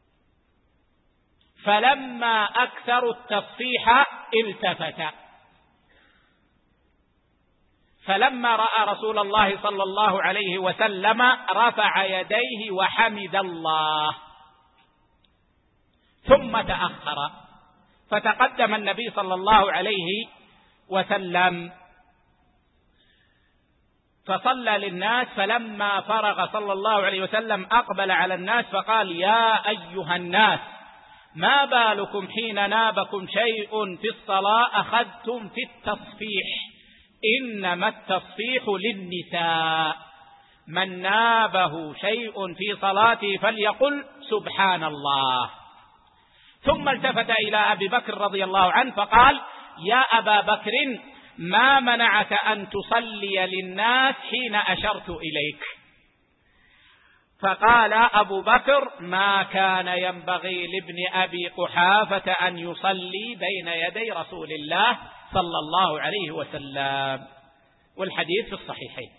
فلما أكثروا التصفيح التفت، فلما رأى رسول الله صلى الله عليه وسلم رفع يديه وحمد الله، ثم تأخر، فتقدم النبي صلى الله عليه وسلم فصلى للناس، فلما فرغ صلى الله عليه وسلم أقبل على الناس فقال يا أيها الناس ما بالكم حين نابكم شيء في الصلاة أخذتم في التصفيح، إنما التصفيح للنساء، من نابه شيء في صلاته فليقل سبحان الله. ثم التفت إلى أبي بكر رضي الله عنه فقال يا أبا بكر ما منعك أن تصلي للناس حين أشرت إليك؟ فقال أبو بكر ما كان ينبغي لابن أبي قحافة أن يصلي بين يدي رسول الله صلى الله عليه وسلم، والحديث في الصحيحين.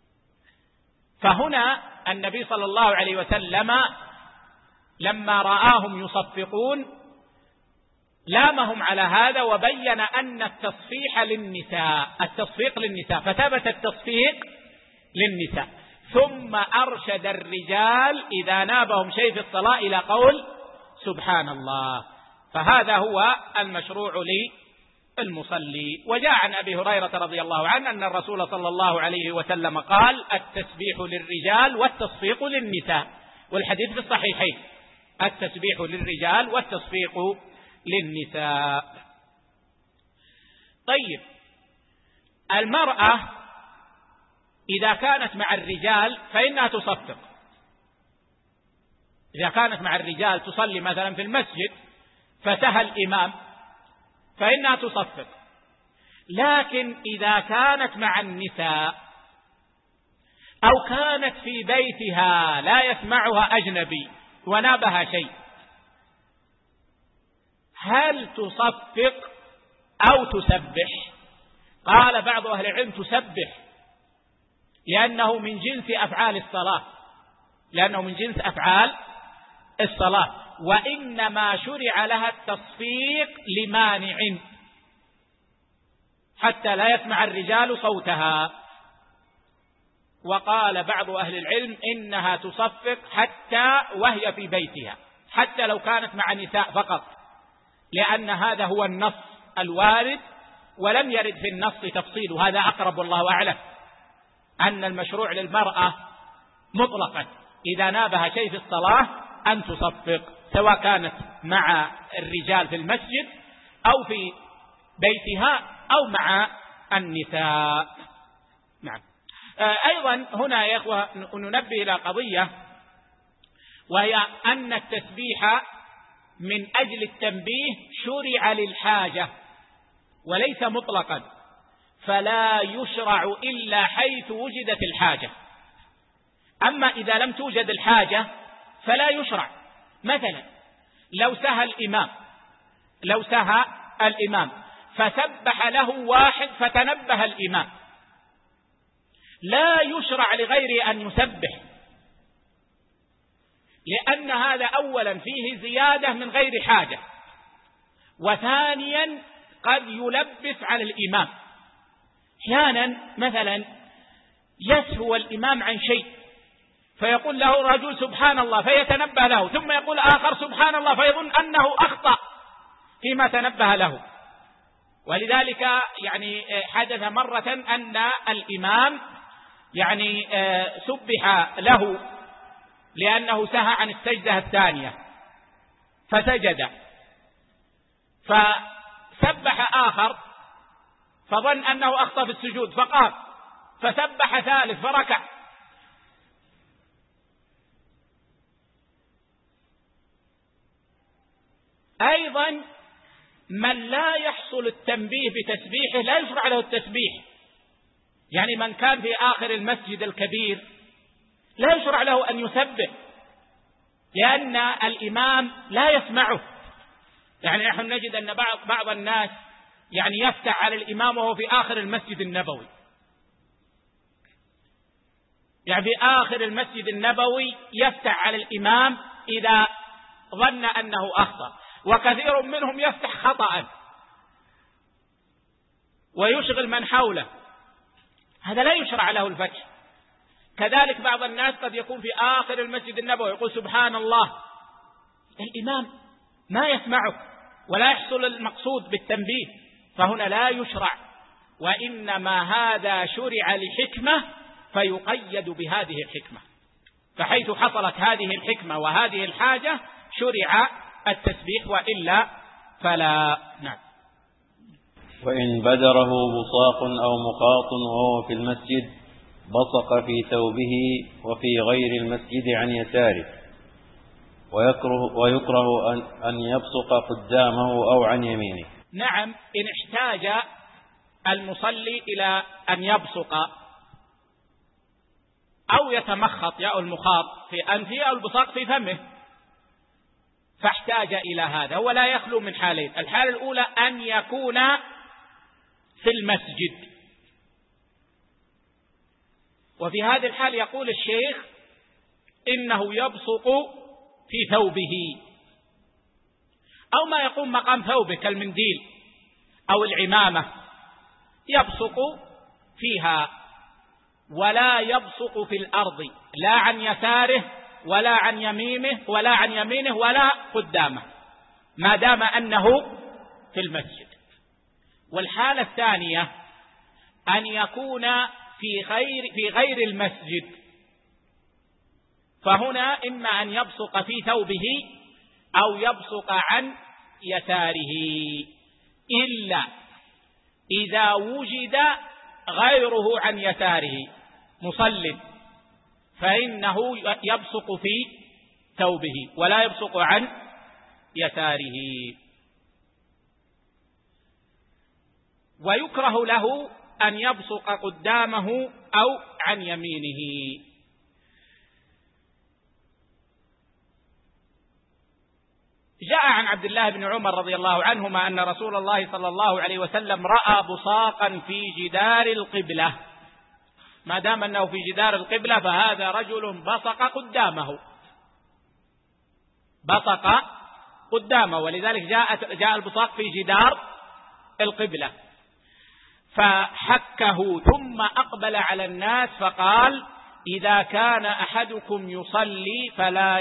فهنا النبي صلى الله عليه وسلم لما رآهم يصفقون لامهم على هذا، وبين أن التصفيح للنساء، التصفيق للنساء، فثبت التصفيق للنساء، ثم أرشد الرجال إذا نابهم شيء في الصلاة إلى قول سبحان الله. فهذا هو المشروع المصلي. وجاء عن أبي هريرة رضي الله عنه أن الرسول صلى الله عليه وسلم قال: التسبيح للرجال والتصفيق للنساء، والحديث في الصحيحين: التسبيح للرجال والتصفيق للنساء. طيب، المرأة إذا كانت مع الرجال فإنها تصفق. إذا كانت مع الرجال تصلي مثلا في المسجد فسهى الإمام فإنها تصفق. لكن إذا كانت مع النساء أو كانت في بيتها لا يسمعها أجنبي ونابها شيء، هل تصفق أو تسبح؟ قال بعض أهل العلم: تسبح، لأنه من جنس أفعال الصلاة، لأنه من جنس أفعال الصلاة. وإنما شرع لها التصفيق لمانع، حتى لا يسمع الرجال صوتها. وقال بعض أهل العلم إنها تصفق حتى وهي في بيتها، حتى لو كانت مع نساء فقط، لأن هذا هو النص الوارد، ولم يرد في النص تفصيل. هذا أقرب والله أعلم، أن المشروع للمرأة مطلقا إذا نابها شيء في الصلاة أن تصفق، سواء كانت مع الرجال في المسجد أو في بيتها أو مع النساء. نعم. أيضا هنا يا إخوة ننبه إلى قضية، وهي أن التسبيح من أجل التنبيه شرع للحاجة وليس مطلقا، فلا يشرع إلا حيث وجدت الحاجة. أما إذا لم توجد الحاجة فلا يشرع. مثلا لو سهى الإمام فسبح له واحد فتنبه الإمام، لا يشرع لغيره أن يسبح، لأن هذا أولا فيه زيادة من غير حاجة، وثانيا قد يلبس على الإمام. أحيانا مثلا يسهو الإمام عن شيء فيقول له رجل سبحان الله فيتنبه له، ثم يقول آخر سبحان الله فيظن أنه أخطأ فيما تنبه له. ولذلك يعني حدث مرة أن الإمام يعني سبح له لأنه سهى عن السجدة الثانية فسجد، فسبح آخر فظن أنه أخطأ في السجود فقام، فسبح ثالث فركع. أيضا من لا يحصل التنبيه بتسبيحه لا يشرع له التسبيح، يعني من كان في آخر المسجد الكبير لا يشرع له أن يسبح، لأن الإمام لا يسمعه. يعني نحن نجد أن بعض الناس يعني يفتح على الإمام وهو في آخر المسجد النبوي، يعني في آخر المسجد النبوي يفتح على الإمام إذا ظن أنه أخطأ، وكثير منهم يفتح خطأ ويشغل من حوله، هذا لا يشرع له الفتح. كذلك بعض الناس قد يكون في آخر المسجد النبوي يقول سبحان الله، الإمام ما يسمعه ولا يحصل المقصود بالتنبيه، فهنا لا يشرع، وإنما هذا شرع لحكمة فيقيد بهذه الحكمة، فحيث حصلت هذه الحكمة وهذه الحاجة شرع التسبيح، وإلا فلا. نعم. وإن بدره بصاق أو مخاط وهو في المسجد بصق في ثوبه وفي غير المسجد عن يساره، ويكره أن يبصق قدامه أو عن يمينه. نعم، إن احتاج المصلي إلى أن يبصق أو يتمخط، ياء المخاط في أنفه أو البصاق في فمه، فاحتاج إلى هذا، ولا يخلو من حالين. الحالة الأولى أن يكون في المسجد، وفي هذه الحال يقول الشيخ إنه يبصق في ثوبه أو ما يقوم مقام ثوبه كالمنديل أو العمامة، يبصق فيها، ولا يبصق في الأرض لا عن يساره ولا عن يمينه ولا قدامه، ما دام أنه في المسجد. والحالة الثانية أن يكون في غير المسجد، فهنا إما أن يبصق في ثوبه أو يبصق عن يساره، إلا إذا وجد غيره عن يساره مصل فإنه يبصق في ثوبه ولا يبصق عن يساره. ويكره له أن يبصق قدامه أو عن يمينه. جاء عن عبد الله بن عمر رضي الله عنهما أن رسول الله صلى الله عليه وسلم رأى بصاقا في جدار القبلة، ما دام أنه في جدار القبلة فهذا رجل بصق قدامه، ولذلك جاء البصاق في جدار القبلة، فحكه ثم أقبل على الناس فقال: إذا كان أحدكم يصلي فلا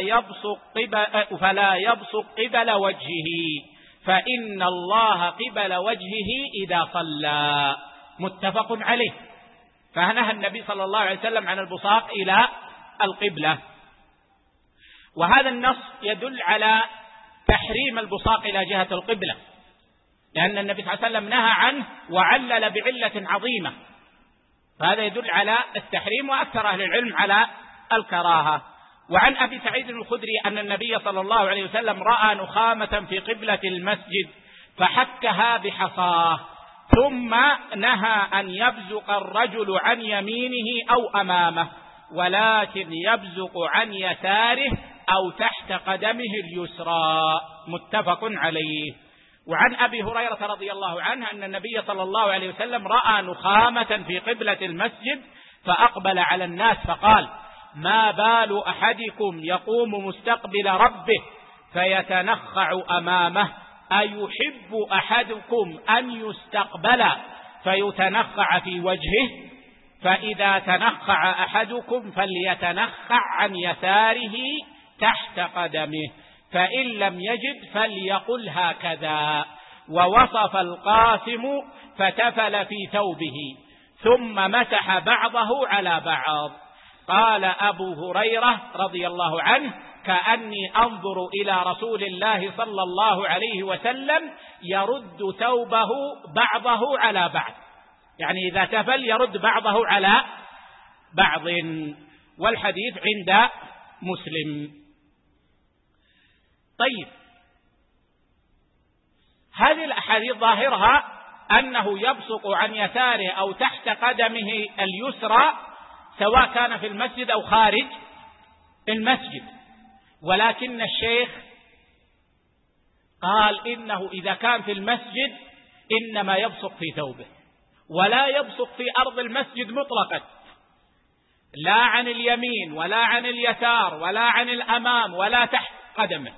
يبصق قبل وجهه، فإن الله قبل وجهه إذا صلى. متفق عليه. فنهى النبي صلى الله عليه وسلم عن البصاق إلى القبلة. وهذا النص يدل على تحريم البصاق إلى جهة القبلة، لأن النبي صلى الله عليه وسلم نهى عنه وعلل بعلة عظيمة، فهذا يدل على التحريم، وأكثر أهل العلم على الكراهة. وعن أبي سعيد الخدري أن النبي صلى الله عليه وسلم رأى نخامة في قبلة المسجد فحكها بحصاه، ثم نهى أن يبزق الرجل عن يمينه أو أمامه، ولكن يبزق عن يساره أو تحت قدمه اليسرى. متفق عليه. وعن أبي هريرة رضي الله عنه أن النبي صلى الله عليه وسلم رأى نخامة في قبلة المسجد فأقبل على الناس فقال: ما بال أحدكم يقوم مستقبل ربه فيتنخع أمامه، أيحب أحدكم أن يستقبل فيتنخع في وجهه؟ فإذا تنخع أحدكم فليتنخع عن يساره تحت قدمه، فإن لم يجد فليقل هكذا. ووصف القاسم فتفل في ثوبه ثم مسح بعضه على بعض. قال أبو هريرة رضي الله عنه: كأني أنظر إلى رسول الله صلى الله عليه وسلم يرد ثوبه بعضه على بعض، يعني إذا تفل يرد بعضه على بعض. والحديث عند مسلم. طيب، هذه الأحاديث ظاهرها أنه يبصق عن يساره أو تحت قدمه اليسرى سواء كان في المسجد أو خارج المسجد، ولكن الشيخ قال إنه إذا كان في المسجد إنما يبصق في ثوبه، ولا يبصق في أرض المسجد مطلقا، لا عن اليمين ولا عن اليسار ولا عن الأمام ولا تحت قدمه.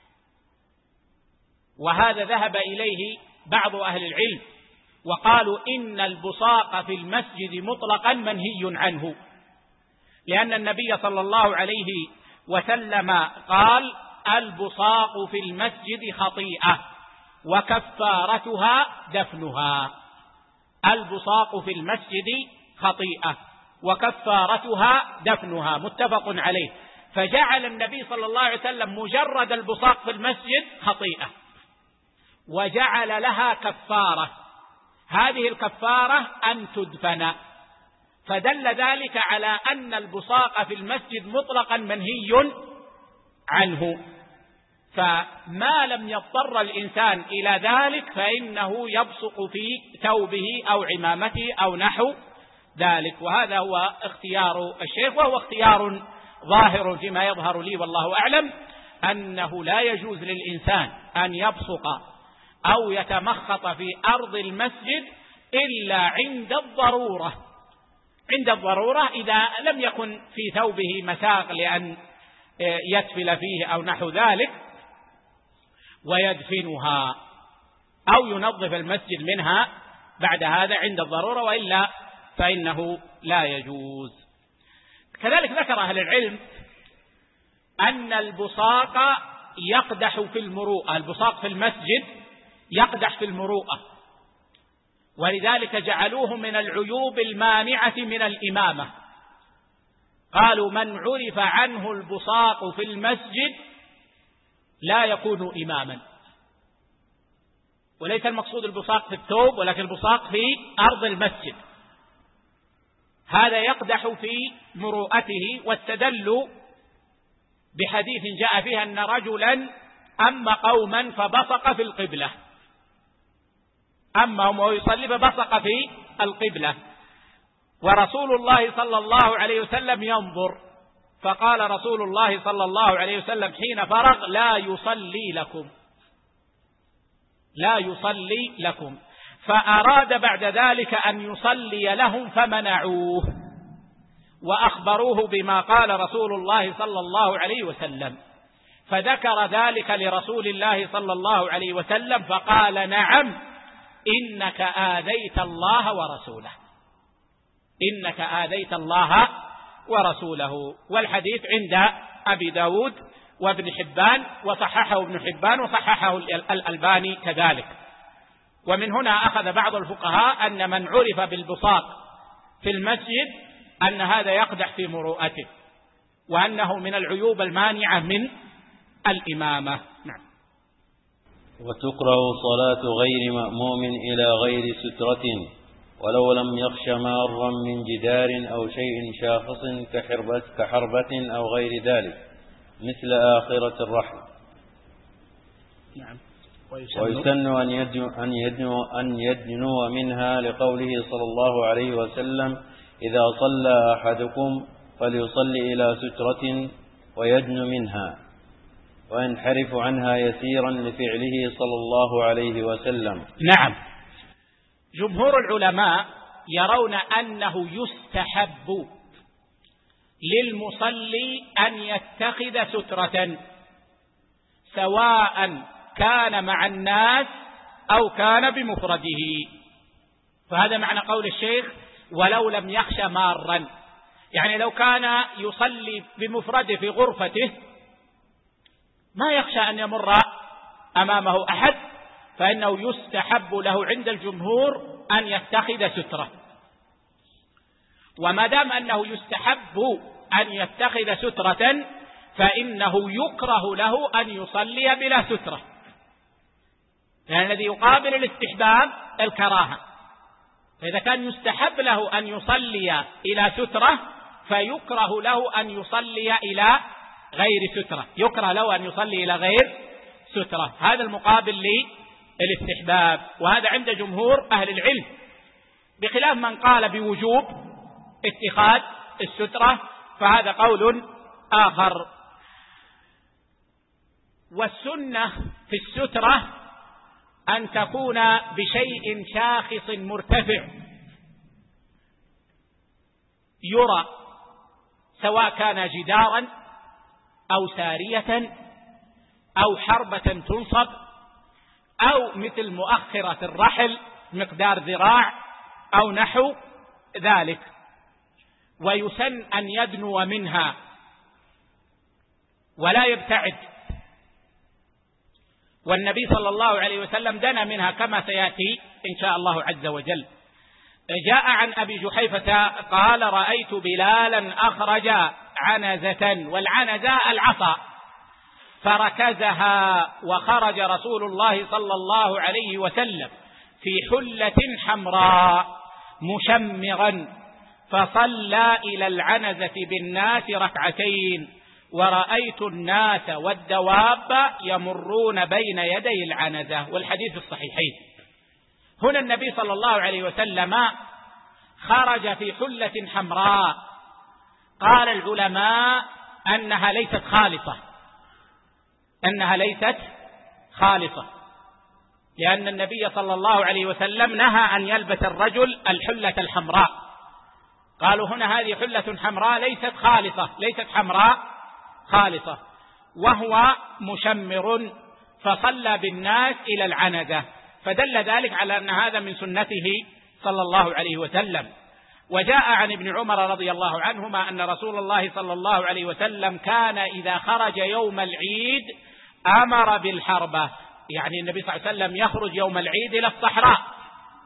وهذا ذهب إليه بعض أهل العلم وقالوا إن البصاق في المسجد مطلقا منهي عنه، لأن النبي صلى الله عليه وسلم قال: البصاق في المسجد خطيئة وكفارتها دفنها. البصاق في المسجد خطيئة وكفارتها دفنها. متفق عليه. فجعل النبي صلى الله عليه وسلم مجرد البصاق في المسجد خطيئة، وجعل لها كفارة، هذه الكفارة أن تدفن، فدل ذلك على أن البصاق في المسجد مطلقا منهي عنه. فما لم يضطر الإنسان إلى ذلك فإنه يبصق في ثوبه أو عمامته أو نحو ذلك. وهذا هو اختيار الشيخ، وهو اختيار ظاهر فيما يظهر لي والله أعلم، أنه لا يجوز للإنسان أن يبصق أو يتمخط في أرض المسجد إلا عند الضرورة. عند الضرورة إذا لم يكن في ثوبه مساق لأن يتفل فيه أو نحو ذلك ويدفنها، أو ينظف المسجد منها بعد هذا عند الضرورة، وإلا فإنه لا يجوز. كذلك ذكر أهل العلم أن البصاق يقدح في المروءة، البصاق في المسجد يقدح في المروءة، ولذلك جعلوه من العيوب المانعة من الإمامة. قالوا من عرف عنه البصاق في المسجد لا يكون إماما. وليس المقصود البصاق في الثوب، ولكن البصاق في أرض المسجد. هذا يقدح في مروءته، واستدلوا بحديث جاء فيه أن رجلا أما قوما فبصق في القبلة، أما وهو يصلي فبصق في القبلة، ورسول الله صلى الله عليه وسلم ينظر، فقال رسول الله صلى الله عليه وسلم حين فرغ لا يصلي لكم، لا يصلي لكم. فأراد بعد ذلك أن يصلي لهم فمنعوه، وأخبروه بما قال رسول الله صلى الله عليه وسلم، فذكر ذلك لرسول الله صلى الله عليه وسلم فقال نعم إنك آذيت الله ورسوله، إنك آذيت الله ورسوله. والحديث عند أبي داود وابن حبان، وصححه ابن حبان وصححه الألباني كذلك. ومن هنا أخذ بعض الفقهاء أن من عرف بالبصاق في المسجد أن هذا يقدح في مروءته، وأنه من العيوب المانعة من الإمامة. نعم. وتكره صلاة غير مأموم إلى غير سترة ولو لم يخش مارا من جدار أو شيء شاخص كحربة أو غير ذلك مثل آخرة الرحل. نعم. ويسن أن يدنو منها لقوله صلى الله عليه وسلم إذا صلى أحدكم فليصلي إلى سترة ويدن منها وينحرف عنها يسيرا لفعله صلى الله عليه وسلم. نعم. جمهور العلماء يرون أنه يستحب للمصلي أن يتخذ سترة، سواء كان مع الناس أو كان بمفرده. فهذا معنى قول الشيخ ولو لم يخش مارا، يعني لو كان يصلي بمفرده في غرفته ما يخشى أن يمر أمامه أحد، فإنه يستحب له عند الجمهور أن يتخذ سترة. وما دام أنه يستحب أن يتخذ سترة فإنه يكره له أن يصلي بلا سترة، لأن الذي يقابل الاستحباب الكراهة. فإذا كان يستحب له أن يصلي إلى سترة فيكره له أن يصلي إلى غير سترة، يكره له أن يصلي إلى غير سترة. هذا المقابل للاستحباب، وهذا عند جمهور أهل العلم، بخلاف من قال بوجوب اتخاذ السترة، فهذا قول آخر. والسنة في السترة أن تكون بشيء شاخص مرتفع يرى، سواء كان جدارا أو سارية أو حربة تنصب أو مثل مؤخرة الرحل مقدار ذراع أو نحو ذلك. ويسن أن يدنو منها ولا يبتعد، والنبي صلى الله عليه وسلم دنا منها كما سيأتي إن شاء الله عز وجل. جاء عن أبي جحيفة قال رأيت بلالا أخرج عنزة، والعنزة العصا، فركزها، وخرج رسول الله صلى الله عليه وسلم في حلة حمراء مشمغا، فصلى إلى العنزة بالناس ركعتين، ورأيت الناس والدواب يمرون بين يدي العنزة. والحديث الصحيحين. هنا النبي صلى الله عليه وسلم خرج في حلة حمراء، قال العلماء أنها ليست خالصة، أنها ليست خالصة، لأن النبي صلى الله عليه وسلم نهى أن يلبس الرجل الحلة الحمراء. قالوا هنا هذه حلة حمراء ليست خالصة، ليست حمراء خالصة، وهو مشمر، فصلى بالناس إلى العنزة، فدل ذلك على أن هذا من سنته صلى الله عليه وسلم. وجاء عن ابن عمر رضي الله عنهما أن رسول الله صلى الله عليه وسلم كان إذا خرج يوم العيد أمر بالحربة، يعني النبي صلى الله عليه وسلم يخرج يوم العيد إلى الصحراء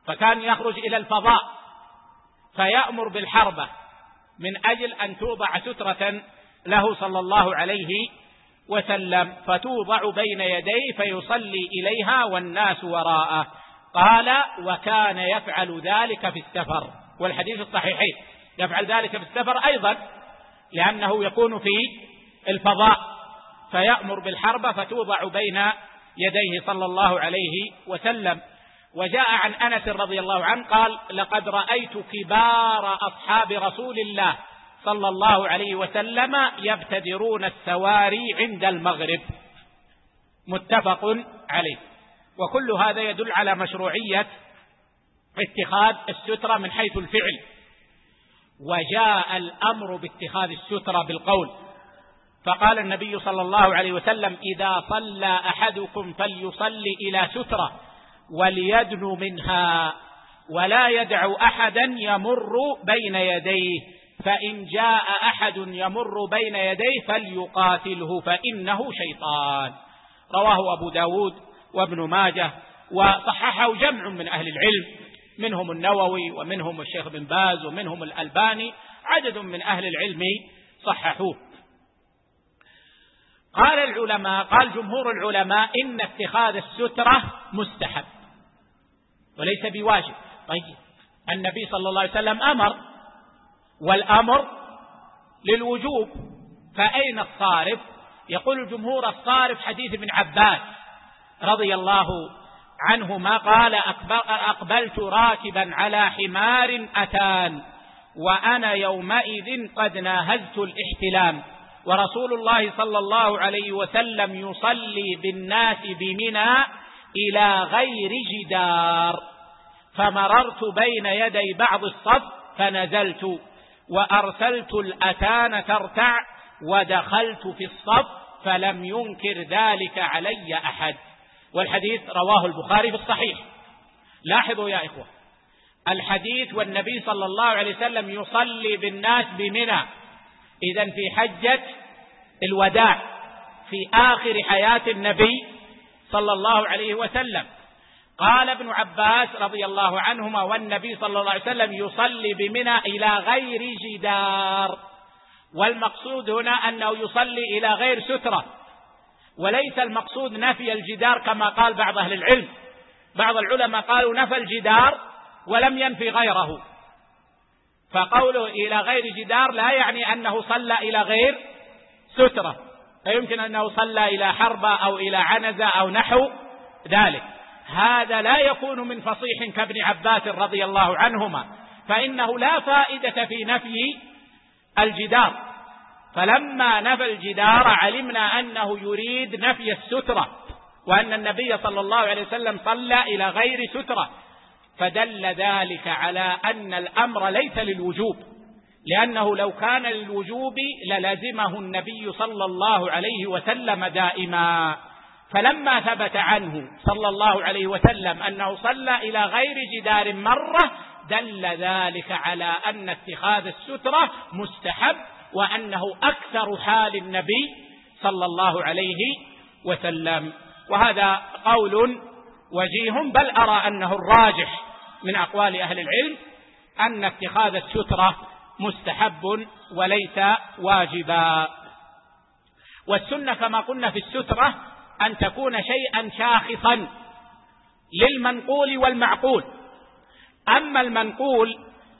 فكان يخرج إلى الفضاء فيأمر بالحربة من أجل أن توضع سترة له صلى الله عليه وسلم، فتوضع بين يديه فيصلي إليها والناس وراءه. قال: وكان يفعل ذلك في السفر، والحديث الصحيحين، يفعل ذلك في السفر أيضا لأنه يكون في الفضاء، فيأمر بالحربة فتوضع بين يديه صلى الله عليه وسلم. وجاء عن أنس رضي الله عنه قال: لقد رأيت كبار أصحاب رسول الله صلى الله عليه وسلم يبتدرون السواري عند المغرب. متفق عليه. وكل هذا يدل على مشروعية اتخاذ السترة من حيث الفعل. وجاء الأمر باتخاذ السترة بالقول، فقال النبي صلى الله عليه وسلم: إذا صلى أحدكم فليصلي إلى سترة وليدنو منها ولا يدع أحدا يمر بين يديه، فإن جاء أحد يمر بين يديه فليقاتله فإنه شيطان. رواه أبو داود وابن ماجه، وصححه جمع من أهل العلم، منهم النووي ومنهم الشيخ بن باز ومنهم الألباني، عدد من أهل العلم صححوه. قال جمهور العلماء إن اتخاذ السترة مستحب وليس بواجب. طيب النبي صلى الله عليه وسلم أمر، والأمر للوجوب، فأين الصارف؟ يقول الجمهور: الصارف حديث ابن عباس رضي الله عنهما قال: أقبلت راكبا على حمار أتان وأنا يومئذ قد ناهزت الاحتلام، ورسول الله صلى الله عليه وسلم يصلي بالناس بمنى إلى غير جدار، فمررت بين يدي بعض الصف فنزلت وأرسلت الأتان ترتع ودخلت في الصف فلم ينكر ذلك علي أحد. والحديث رواه البخاري في الصحيح. لاحظوا يا إخوة، الحديث والنبي صلى الله عليه وسلم يصلي بالناس بمنى، إذن في حجة الوداع في آخر حياة النبي صلى الله عليه وسلم. قال ابن عباس رضي الله عنهما: والنبي صلى الله عليه وسلم يصلي بمنى إلى غير جدار، والمقصود هنا أنه يصلي إلى غير سترة، وليس المقصود نفي الجدار كما قال بعض أهل العلم. بعض العلماء قالوا نفى الجدار ولم ينفي غيره، فقوله إلى غير جدار لا يعني أنه صلى إلى غير سترة، فيمكن أنه صلى إلى حربة أو إلى عنزة أو نحو ذلك. هذا لا يكون من فصيح كابن عباس رضي الله عنهما، فإنه لا فائدة في نفي الجدار، فلما نفى الجدار علمنا أنه يريد نفي السترة، وأن النبي صلى الله عليه وسلم صلى إلى غير سترة، فدل ذلك على أن الأمر ليس للوجوب، لأنه لو كان للوجوب للزمه النبي صلى الله عليه وسلم دائما. فلما ثبت عنه صلى الله عليه وسلم أنه صلى إلى غير جدار مرة دل ذلك على أن اتخاذ السترة مستحب، وأنه أكثر حال النبي صلى الله عليه وسلم. وهذا قول وجيه، بل أرى أنه الراجح من أقوال أهل العلم أن اتخاذ السترة مستحب وليس واجبا. والسنة كما قلنا في السترة أن تكون شيئا شاخصا للمنقول والمعقول. أما المنقول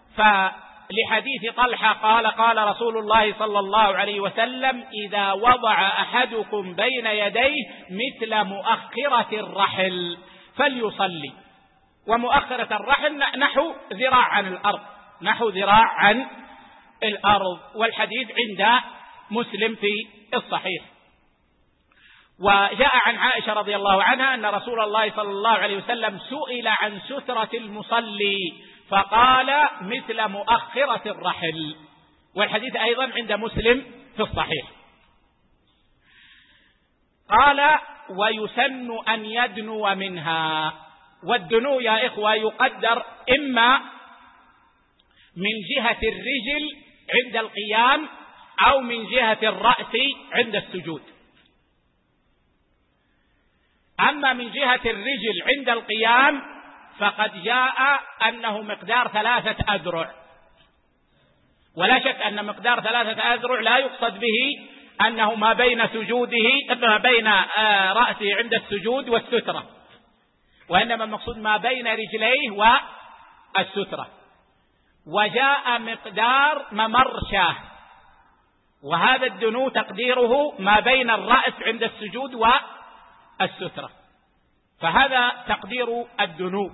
فلحديث طلحة قال رسول الله صلى الله عليه وسلم: إذا وضع أحدكم بين يديه مثل مؤخرة الرحل فليصلي. ومؤخرة الرحل نحو ذراع عن الأرض، نحو ذراع عن الأرض، والحديث عند مسلم في الصحيح. وجاء عن عائشة رضي الله عنها أن رسول الله صلى الله عليه وسلم سئل عن سترة المصلي فقال: مثل مؤخرة الرحل، والحديث أيضا عند مسلم في الصحيح. قال: ويسن أن يدنو منها. والدنو يا إخوة يقدر إما من جهة الرجل عند القيام أو من جهة الرأس عند السجود. أما من جهة الرجل عند القيام فقد جاء أنه مقدار 3 أذرع، ولا شك أن مقدار 3 أذرع لا يقصد به أنه ما بين سجوده، ما بين رأسه عند السجود والسترة، وإنما المقصود ما بين رجليه والسترة. وجاء مقدار ممر شاه، وهذا الدنو تقديره ما بين الرأس عند السجود والسترة، فهذا تقدير الدنو.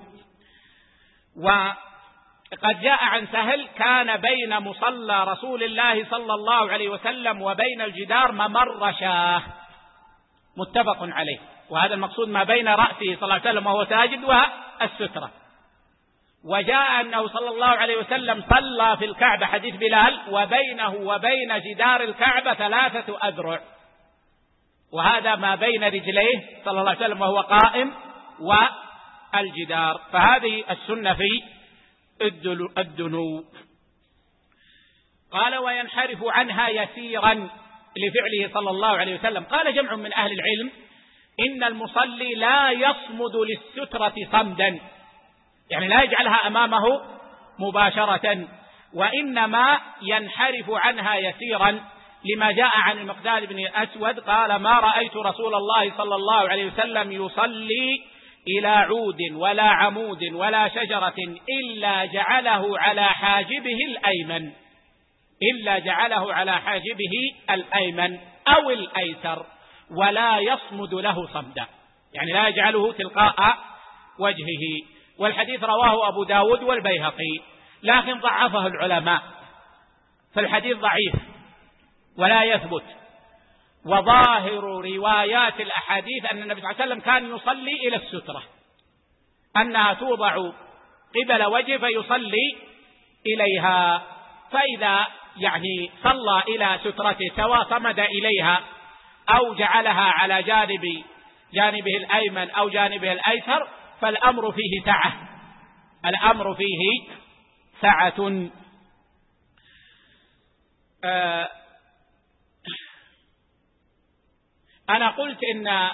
وقد جاء عن سهل كان بين مصلى رسول الله صلى الله عليه وسلم وبين الجدار ممر شاه، متفق عليه، وهذا المقصود ما بين رأسه صلى الله عليه وسلم وهو ساجد والسترة. وجاء أنه صلى الله عليه وسلم صلى في الكعبة، حديث بلال، وبينه وبين جدار الكعبة 3 أذرع، وهذا ما بين رجليه صلى الله عليه وسلم وهو قائم والجدار. فهذه السنة في الدنو. قال وينحرف عنها يسيرا لفعله صلى الله عليه وسلم. قال جمع من أهل العلم إن المصلي لا يصمد للسترة صمدا، يعني لا يجعلها أمامه مباشرة، وإنما ينحرف عنها يسيرا، لما جاء عن المقداد بن الأسود قال ما رأيت رسول الله صلى الله عليه وسلم يصلي إلى عود ولا عمود ولا شجرة إلا جعله على حاجبه الأيمن، إلا جعله على حاجبه الأيمن أو الأيسر، ولا يصمد له صمدا، يعني لا يجعله تلقاء وجهه. والحديث رواه أبو داود والبيهقي، لكن ضعفه العلماء، فالحديث ضعيف ولا يثبت. وظاهر روايات الأحاديث أن النبي صلى الله عليه وسلم كان يصلي إلى السترة، أنها توضع قبل وجهه فيصلي إليها، فإذا يعني صلى إلى سترته سواء صمد إليها أو جعلها على جانبه الأيمن أو جانبه الأيسر فالأمر فيه سعة، الأمر فيه سعة. أنا قلت إن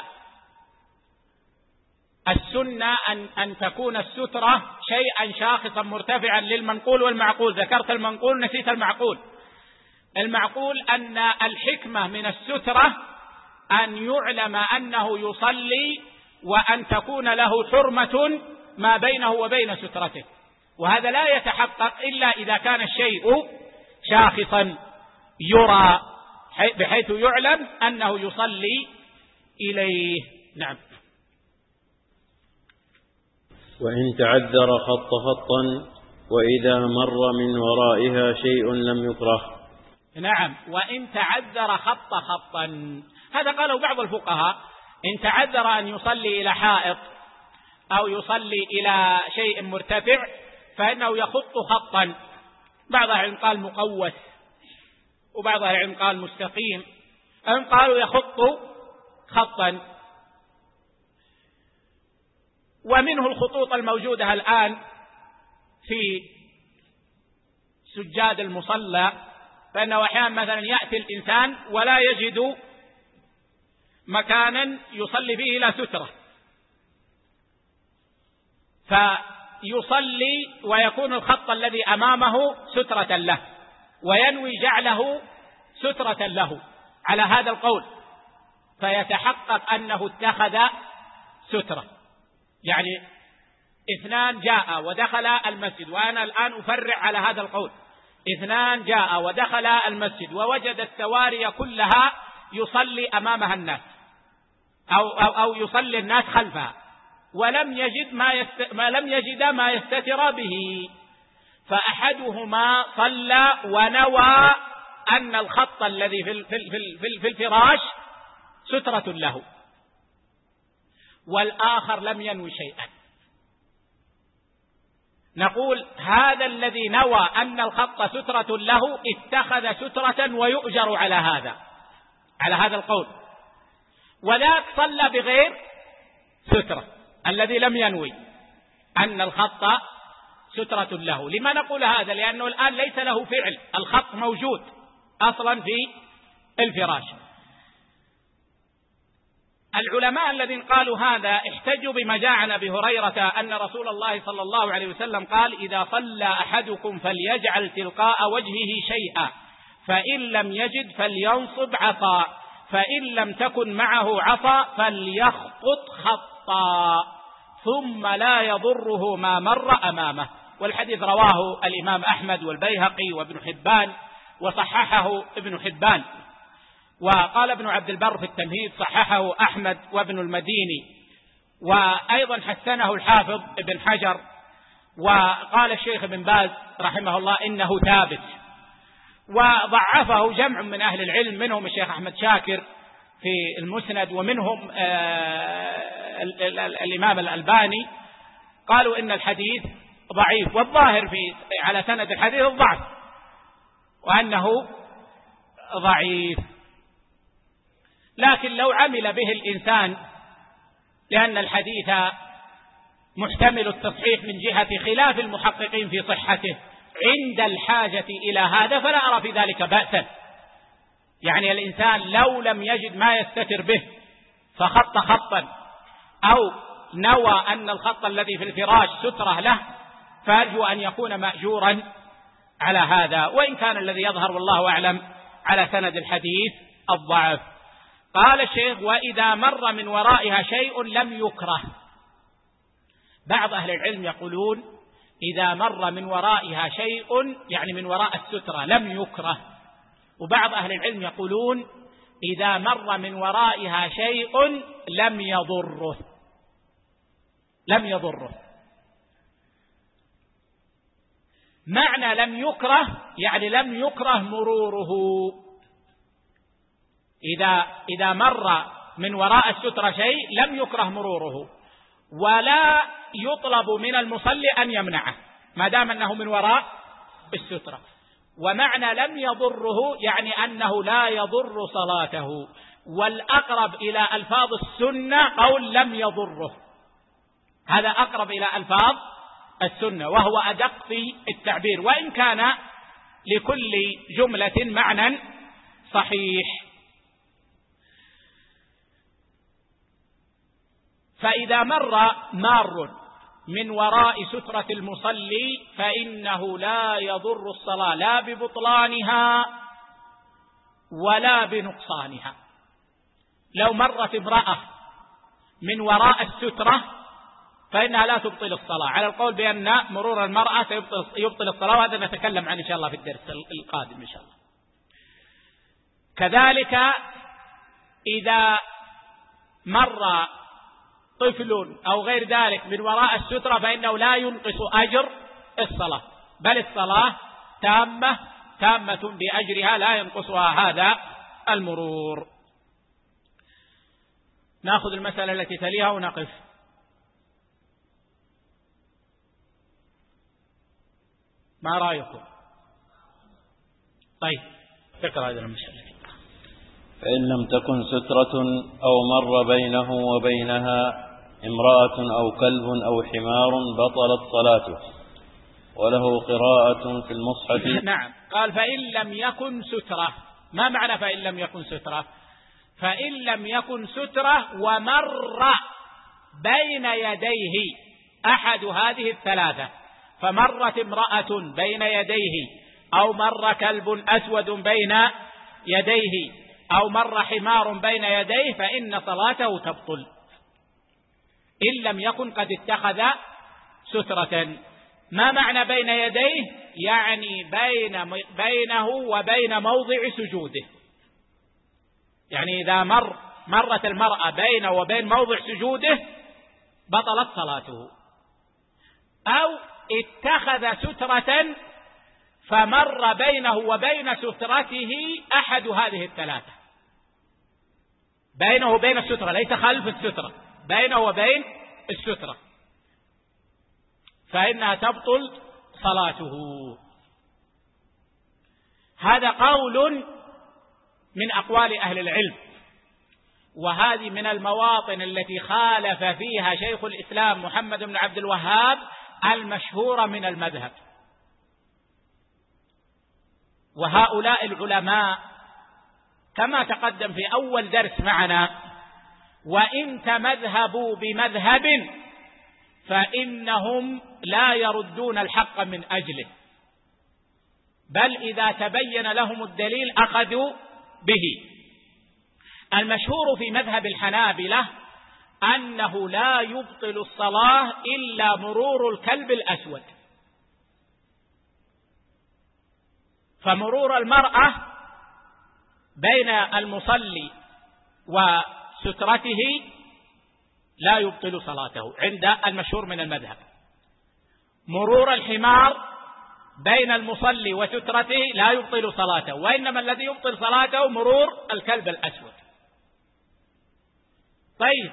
السنة أن تكون السترة شيئا شاخصا مرتفعا للمنقول والمعقول. ذكرت المنقول نسيت المعقول. المعقول أن الحكمة من السترة أن يعلم أنه يصلي وأن تكون له حرمة ما بينه وبين سترته، وهذا لا يتحقق إلا إذا كان الشيء شاخصا يرى بحيث يعلم أنه يصلي إليه. نعم. وإن تعذر خطا وإذا مر من ورائها شيء لم يكره. نعم. وإن تعذر خطا، هذا قاله بعض الفقهاء، إن تعذر أن يصلي إلى حائط أو يصلي إلى شيء مرتفع فإنه يخط خطا، بعض العلم قال مقوس وبعض العلم قال مستقيم، أم قالوا يخط خطا. ومنه الخطوط الموجودة الآن في سجاد المصلى، فإنه أحيانا مثلا يأتي الإنسان ولا يجد مكانا يصلي فيه إلى سترة، فيصلي ويكون الخط الذي أمامه سترة له، وينوي جعله سترة له على هذا القول، فيتحقق أنه اتخذ سترة. يعني اثنان جاء ودخل المسجد، وأنا الآن أفرع على هذا القول، اثنان جاء ودخل المسجد ووجد السواري كلها يصلي أمامها الناس أو يصلي الناس خلفها، ولم يجد ما يستتر به، فأحدهما صلى ونوى أن الخط الذي في الفراش سترة له، والآخر لم ينوي شيئا. نقول هذا الذي نوى أن الخط سترة له اتخذ سترة ويؤجر على هذا القول، وذاك صلى بغير سترة الذي لم ينوي أن الخط سترة له. لما نقول هذا؟ لأنه الآن ليس له فعل، الخط موجود أصلا في الفراش. العلماء الذين قالوا هذا احتجوا بما جاء عن أبي هريرة أن رسول الله صلى الله عليه وسلم قال: إذا صلى أحدكم فليجعل تلقاء وجهه شيئا، فإن لم يجد فلينصب عصا، فإن لم تكن معه عصا فليخطط خطا، ثم لا يضره ما مر أمامه. والحديث رواه الإمام أحمد والبيهقي وابن حبان، وصححه ابن حبان، وقال ابن عبد البر في التمهيد صححه أحمد وابن المديني، وأيضا حسنه الحافظ ابن حجر، وقال الشيخ ابن باز رحمه الله إنه ثابت، وضعفه جمع من أهل العلم، منهم الشيخ أحمد شاكر في المسند، ومنهم الإمام الألباني، قالوا إن الحديث ضعيف، والظاهر على سند الحديث الضعف وأنه ضعيف. لكن لو عمل به الإنسان، لأن الحديث محتمل التصحيح من جهة خلاف المحققين في صحته عند الحاجة إلى هذا، فلا أرى في ذلك بأسا. يعني الإنسان لو لم يجد ما يستتر به فخط خطا، أو نوى أن الخط الذي في الفراش سترة له، فأرجو أن يكون مأجورا على هذا، وإن كان الذي يظهر والله أعلم على سند الحديث الضعف. قال الشيخ: وإذا مر من ورائها شيء لم يكره. بعض أهل العلم يقولون إذا مر من ورائها شيء يعني من وراء السترة لم يكره، وبعض أهل العلم يقولون إذا مر من ورائها شيء لم يضره. معنى لم يكره يعني لم يكره مروره. إذا مر من وراء السترة شيء لم يكره مروره، ولا يطلب من المصلي أن يمنعه ما دام أنه من وراء السترة. ومعنى لم يضره يعني أنه لا يضر صلاته، والأقرب إلى ألفاظ السنة قول لم يضره، هذا أقرب إلى ألفاظ السنة، وهو أدق في التعبير، وإن كان لكل جملة معنى صحيح. فإذا مار من وراء سترة المصلي فإنه لا يضر الصلاة لا ببطلانها ولا بنقصانها. لو مرت امرأة من وراء السترة فإنها لا تبطل الصلاة، على القول بأن مرور المرأة يبطل الصلاة، وهذا نتكلم عنه إن شاء الله في الدرس القادم إن شاء الله. كذلك إذا مر طفل أو غير ذلك من وراء السترة فإنه لا ينقص أجر الصلاة، بل الصلاة تامة بأجرها لا ينقصها هذا المرور. نأخذ المسألة التي تليها ونقف. ما رأيكم؟ طيب تقرأ هذه المسألة. فإن لم تكن سترة أو مر بينه وبينها امرأة أو كلب أو حمار بطلت صلاته. وله قراءة في المصحف. نعم، قال فإن لم يكن سترة. ما معنى فإن لم يكن سترة؟ فإن لم يكن سترة ومر بين يديه أحد هذه الثلاثة، فمرت امرأة بين يديه، أو مر كلب أسود بين يديه، أو مر حمار بين يديه، فإن صلاته تبطل إن لم يكن قد اتخذ سترة. ما معنى بين يديه؟ يعني بينه وبين موضع سجوده، يعني إذا مرت المرأة بينه وبين موضع سجوده بطلت صلاته. أو اتخذ سترة فمر بينه وبين سترته أحد هذه الثلاثة، بينه وبين السترة، ليس خلف السترة، بينه وبين السترة، فإنها تبطل صلاته. هذا قول من أقوال أهل العلم، وهذه من المواطن التي خالف فيها شيخ الإسلام محمد بن عبد الوهاب المشهورة من المذهب. وهؤلاء العلماء كما تقدم في أول درس معنا وإن تمذهبوا بمذهب فإنهم لا يردون الحق من أجله، بل إذا تبين لهم الدليل أخذوا به. المشهور في مذهب الحنابلة أنه لا يبطل الصلاة إلا مرور الكلب الأسود، فمرور المرأة بين المصلي وسترته لا يبطل صلاته عند المشهور من المذهب. مرور الحمار بين المصلي وسترته لا يبطل صلاته، وإنما الذي يبطل صلاته مرور الكلب الأسود. طيب،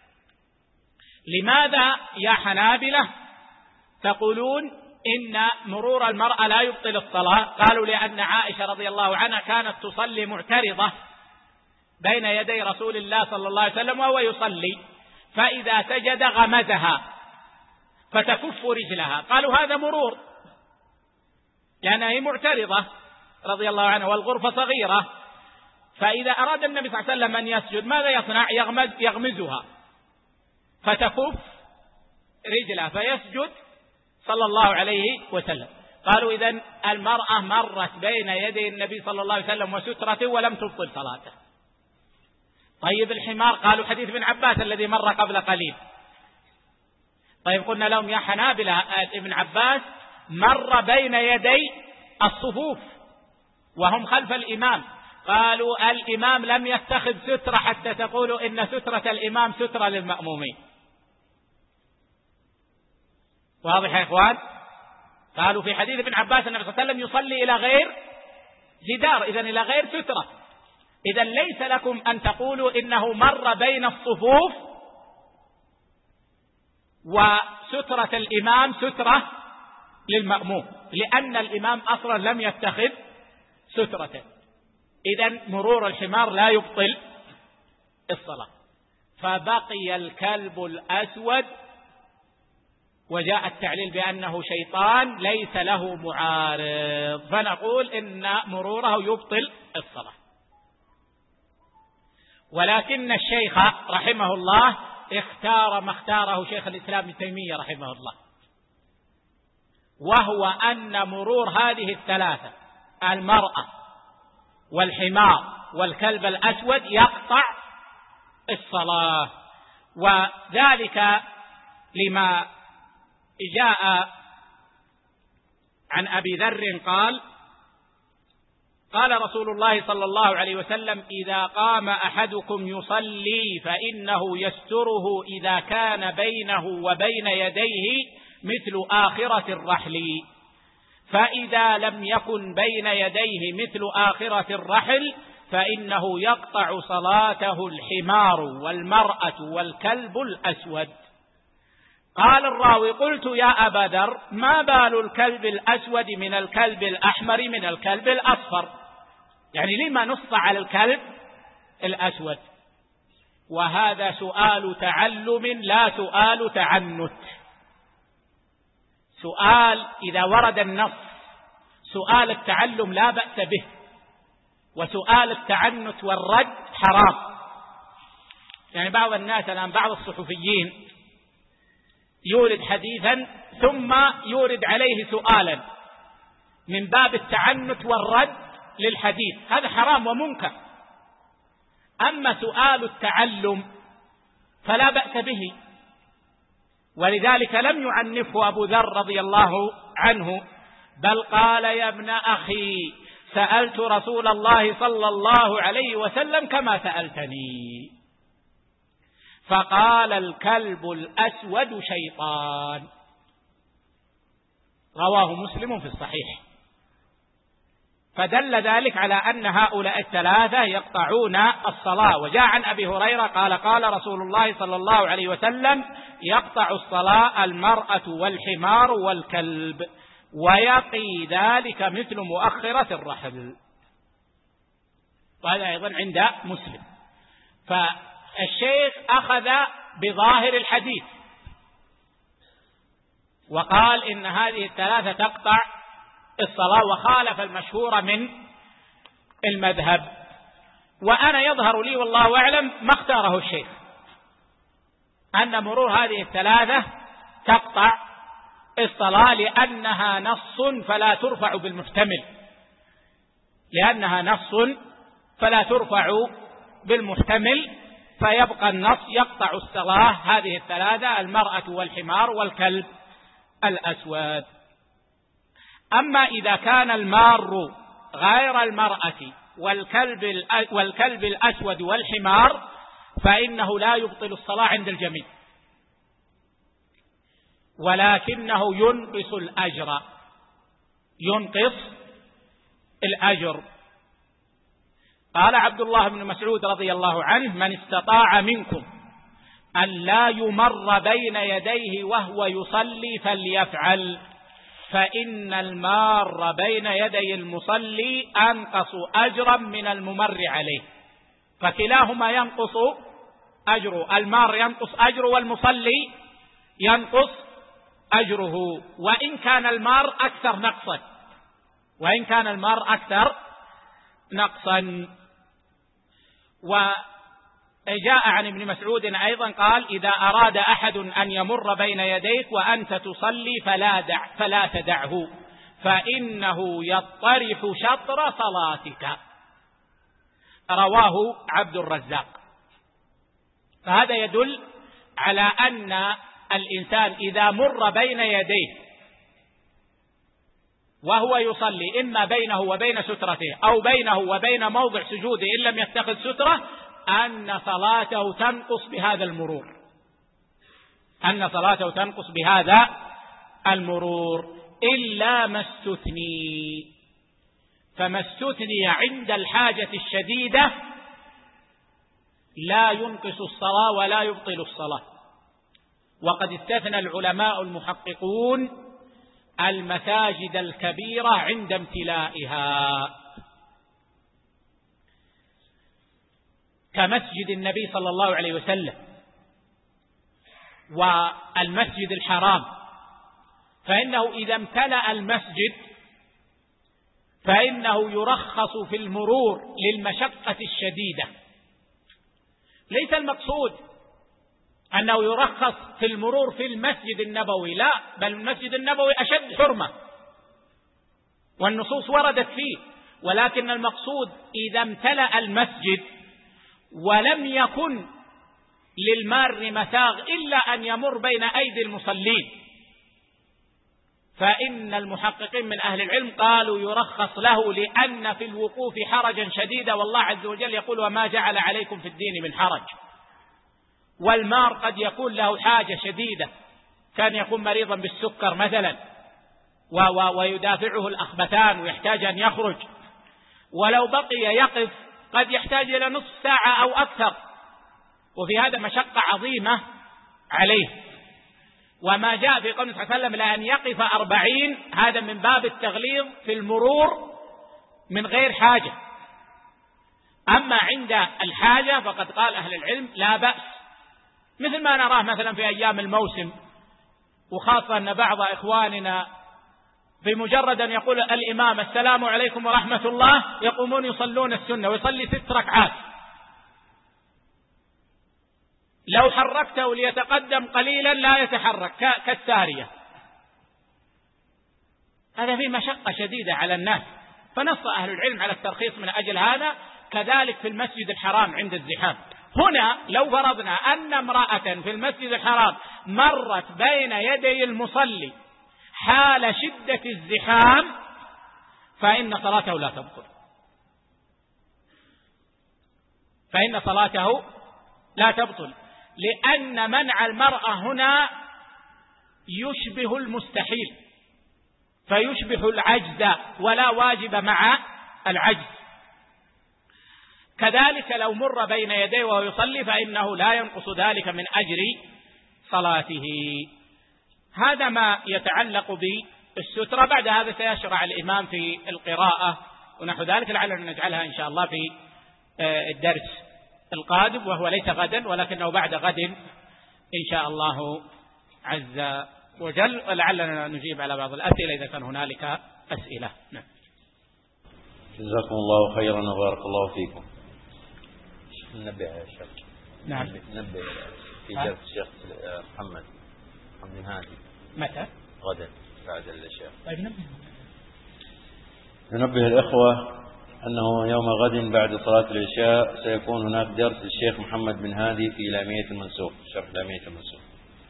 لماذا يا حنابلة تقولون إن مرور المرأة لا يبطل الصلاة؟ قالوا لأن عائشة رضي الله عنها كانت تصلي معترضة بين يدي رسول الله صلى الله عليه وسلم وهو يصلي، فإذا سجد غمزها فتكف رجلها. قالوا هذا مرور، لأنها هي معترضة رضي الله عنها والغرفة صغيرة، فإذا أراد النبي صلى الله عليه وسلم أن يسجد ماذا يصنع؟ يغمزها فتكف رجلها فيسجد صلى الله عليه وسلم. قالوا إذن المرأة مرت بين يدي النبي صلى الله عليه وسلم وسترته ولم تبطل صلاته. طيب الحمار؟ قالوا حديث ابن عباس الذي مر قبل قليل. طيب قلنا لهم يا حنابلة ابن عباس مر بين يدي الصفوف وهم خلف الإمام. قالوا الإمام لم يتخذ سترة حتى تقولوا إن سترة الإمام سترة للمأمومين. واضح يا إخوان؟ قالوا في حديث ابن عباس النبي صلى الله عليه وسلم يصلي إلى غير جدار، إذن إلى غير سترة. إذن ليس لكم أن تقولوا إنه مر بين الصفوف وسترة الإمام سترة للمأموم، لأن الإمام أصلا لم يتخذ سترة. إذن مرور الحمار لا يبطل الصلاة. فبقي الكلب الأسود، وجاء التعليل بأنه شيطان ليس له معارض، فنقول إن مروره يبطل الصلاة. ولكن الشيخ رحمه الله اختار ما اختاره شيخ الإسلام ابن تيمية رحمه الله، وهو أن مرور هذه الثلاثة المرأة والحمار والكلب الأسود يقطع الصلاة. وذلك لما جاء عن أبي ذر قال رسول الله صلى الله عليه وسلم: إذا قام أحدكم يصلي فإنه يستره إذا كان بينه وبين يديه مثل آخرة الرحل، فإذا لم يكن بين يديه مثل آخرة الرحل فإنه يقطع صلاته الحمار والمرأة والكلب الأسود. قال الراوي: قلت يا أبا ذر ما بال الكلب الأسود من الكلب الأحمر من الكلب الأصفر؟ يعني لما نص على الكلب الأسود؟ وهذا سؤال تعلم لا سؤال تعنت. سؤال إذا ورد النص، سؤال التعلم لا بأس به، وسؤال التعنت والرد حرام. يعني بعض الناس الآن بعض الصحفيين يورد حديثا ثم يورد عليه سؤالا من باب التعنت والرد للحديث، هذا حرام ومنكر. أما سؤال التعلم فلا بأس به، ولذلك لم يعنفه أبو ذر رضي الله عنه، بل قال: يا ابن أخي سألت رسول الله صلى الله عليه وسلم كما سألتني، فقال: الكلب الأسود شيطان. رواه مسلم في الصحيح. فدل ذلك على أن هؤلاء الثلاثة يقطعون الصلاة. وجاء عن أبي هريرة قال: قال رسول الله صلى الله عليه وسلم: يقطع الصلاة المرأة والحمار والكلب، ويقي ذلك مثل مؤخرة الرحل. وهذا أيضا عند مسلم. فالشيخ أخذ بظاهر الحديث وقال إن هذه الثلاثة تقطع الصلاة، وخالف المشهور من المذهب. وأنا يظهر لي والله أعلم ما اختاره الشيخ، أن مرور هذه الثلاثة تقطع الصلاة، لأنها نص فلا ترفع بالمحتمل، لأنها نص فلا ترفع بالمحتمل، فيبقى النص يقطع الصلاة هذه الثلاثة: المرأة والحمار والكلب الأسود. أما إذا كان المار غير المرأة والكلب الأسود والحمار فإنه لا يبطل الصلاة عند الجميع، ولكنه ينقص الأجر، ينقص الأجر. قال عبد الله بن مسعود رضي الله عنه: من استطاع منكم أن لا يمر بين يديه وهو يصلي فليفعل، فإن المار بين يدي المصلي أنقص أجرا من الممر عليه. فكلاهما ينقص أجره، المار ينقص أجره والمصلي ينقص أجره، وإن كان المار أكثر نقصا، وإن كان المار أكثر نقصا. وجاء عن ابن مسعود أيضا قال: إذا أراد أحد أن يمر بين يديك وأنت تصلي فلا تدعه، فإنه يطرح شطر صلاتك. رواه عبد الرزاق. فهذا يدل على أن الإنسان إذا مر بين يديه وهو يصلي، إما بينه وبين سترته أو بينه وبين موضع سجوده إن لم يتخذ سترة، أن صلاته تنقص بهذا المرور، أن صلاته تنقص بهذا المرور، إلا ما استثني. فما استثني عند الحاجة الشديدة لا ينقص الصلاة ولا يبطل الصلاة. وقد استثنى العلماء المحققون المساجد الكبيرة عند امتلائها، كمسجد النبي صلى الله عليه وسلم والمسجد الحرام، فإنه إذا امتلأ المسجد فإنه يرخص في المرور للمشقة الشديدة. ليس المقصود أنه يرخص في المرور في المسجد النبوي، لا، بل المسجد النبوي أشد حرمة والنصوص وردت فيه، ولكن المقصود إذا امتلأ المسجد ولم يكن للمار مساغ إلا أن يمر بين أيدي المصلين، فإن المحققين من أهل العلم قالوا يرخص له، لأن في الوقوف حرجا شديدا، والله عز وجل يقول: وما جعل عليكم في الدين من حرج. والمار قد يكون له حاجة شديدة، كان يكون مريضا بالسكر مثلا ويدافعه الأخبثان ويحتاج أن يخرج، ولو بقي يقف قد يحتاج إلى نصف ساعة أو أكثر، وفي هذا مشقة عظيمة عليه. وما جاء في قوله صلى الله عليه وسلم لأن يقف 40، هذا من باب التغليظ في المرور من غير حاجة. أما عند الحاجة فقد قال أهل العلم لا بأس، مثل ما نراه مثلا في أيام الموسم، وخاصة أن بعض إخواننا بمجرد أن يقول الإمام السلام عليكم ورحمة الله يقومون يصلون السنة، ويصلي 6 ركعات، لو حركته ليتقدم قليلا لا يتحرك كالسارية. هذا فيه مشقة شديدة على الناس، فنص أهل العلم على الترخيص من أجل هذا. كذلك في المسجد الحرام عند الزحام. هنا لو فرضنا أن امرأة في المسجد الحرام مرت بين يدي المصلي حال شدة الزحام فإن صلاته لا تبطل، فإن صلاته لا تبطل، لأن منع المرأة هنا يشبه المستحيل، فيشبه العجز، ولا واجب مع العجز. كذلك لو مر بين يديه وهو يصلي فإنه لا ينقص ذلك من أجر صلاته. هذا ما يتعلق بالسترة. بعد هذا سيشرع الإمام في القراءة ونحو ذلك، لعلنا نجعلها إن شاء الله في الدرس القادم، وهو ليس غدا ولكنه بعد غد إن شاء الله عز وجل، ولعلنا نجيب على بعض الأسئلة إذا كان هنالك أسئلة. نعم. جزاكم الله خيرا وبارك الله فيكم. نبه يا شيخ. نعم. نبه. في درس الشيخ محمد بن هادي. متى؟ غدا بعد العشاء. طيب ننبه الإخوة أنه يوم غد بعد صلاة العشاء سيكون هناك درس للشيخ محمد بن هادي في لامية المنسوخ، شرح لامية المنسوخ.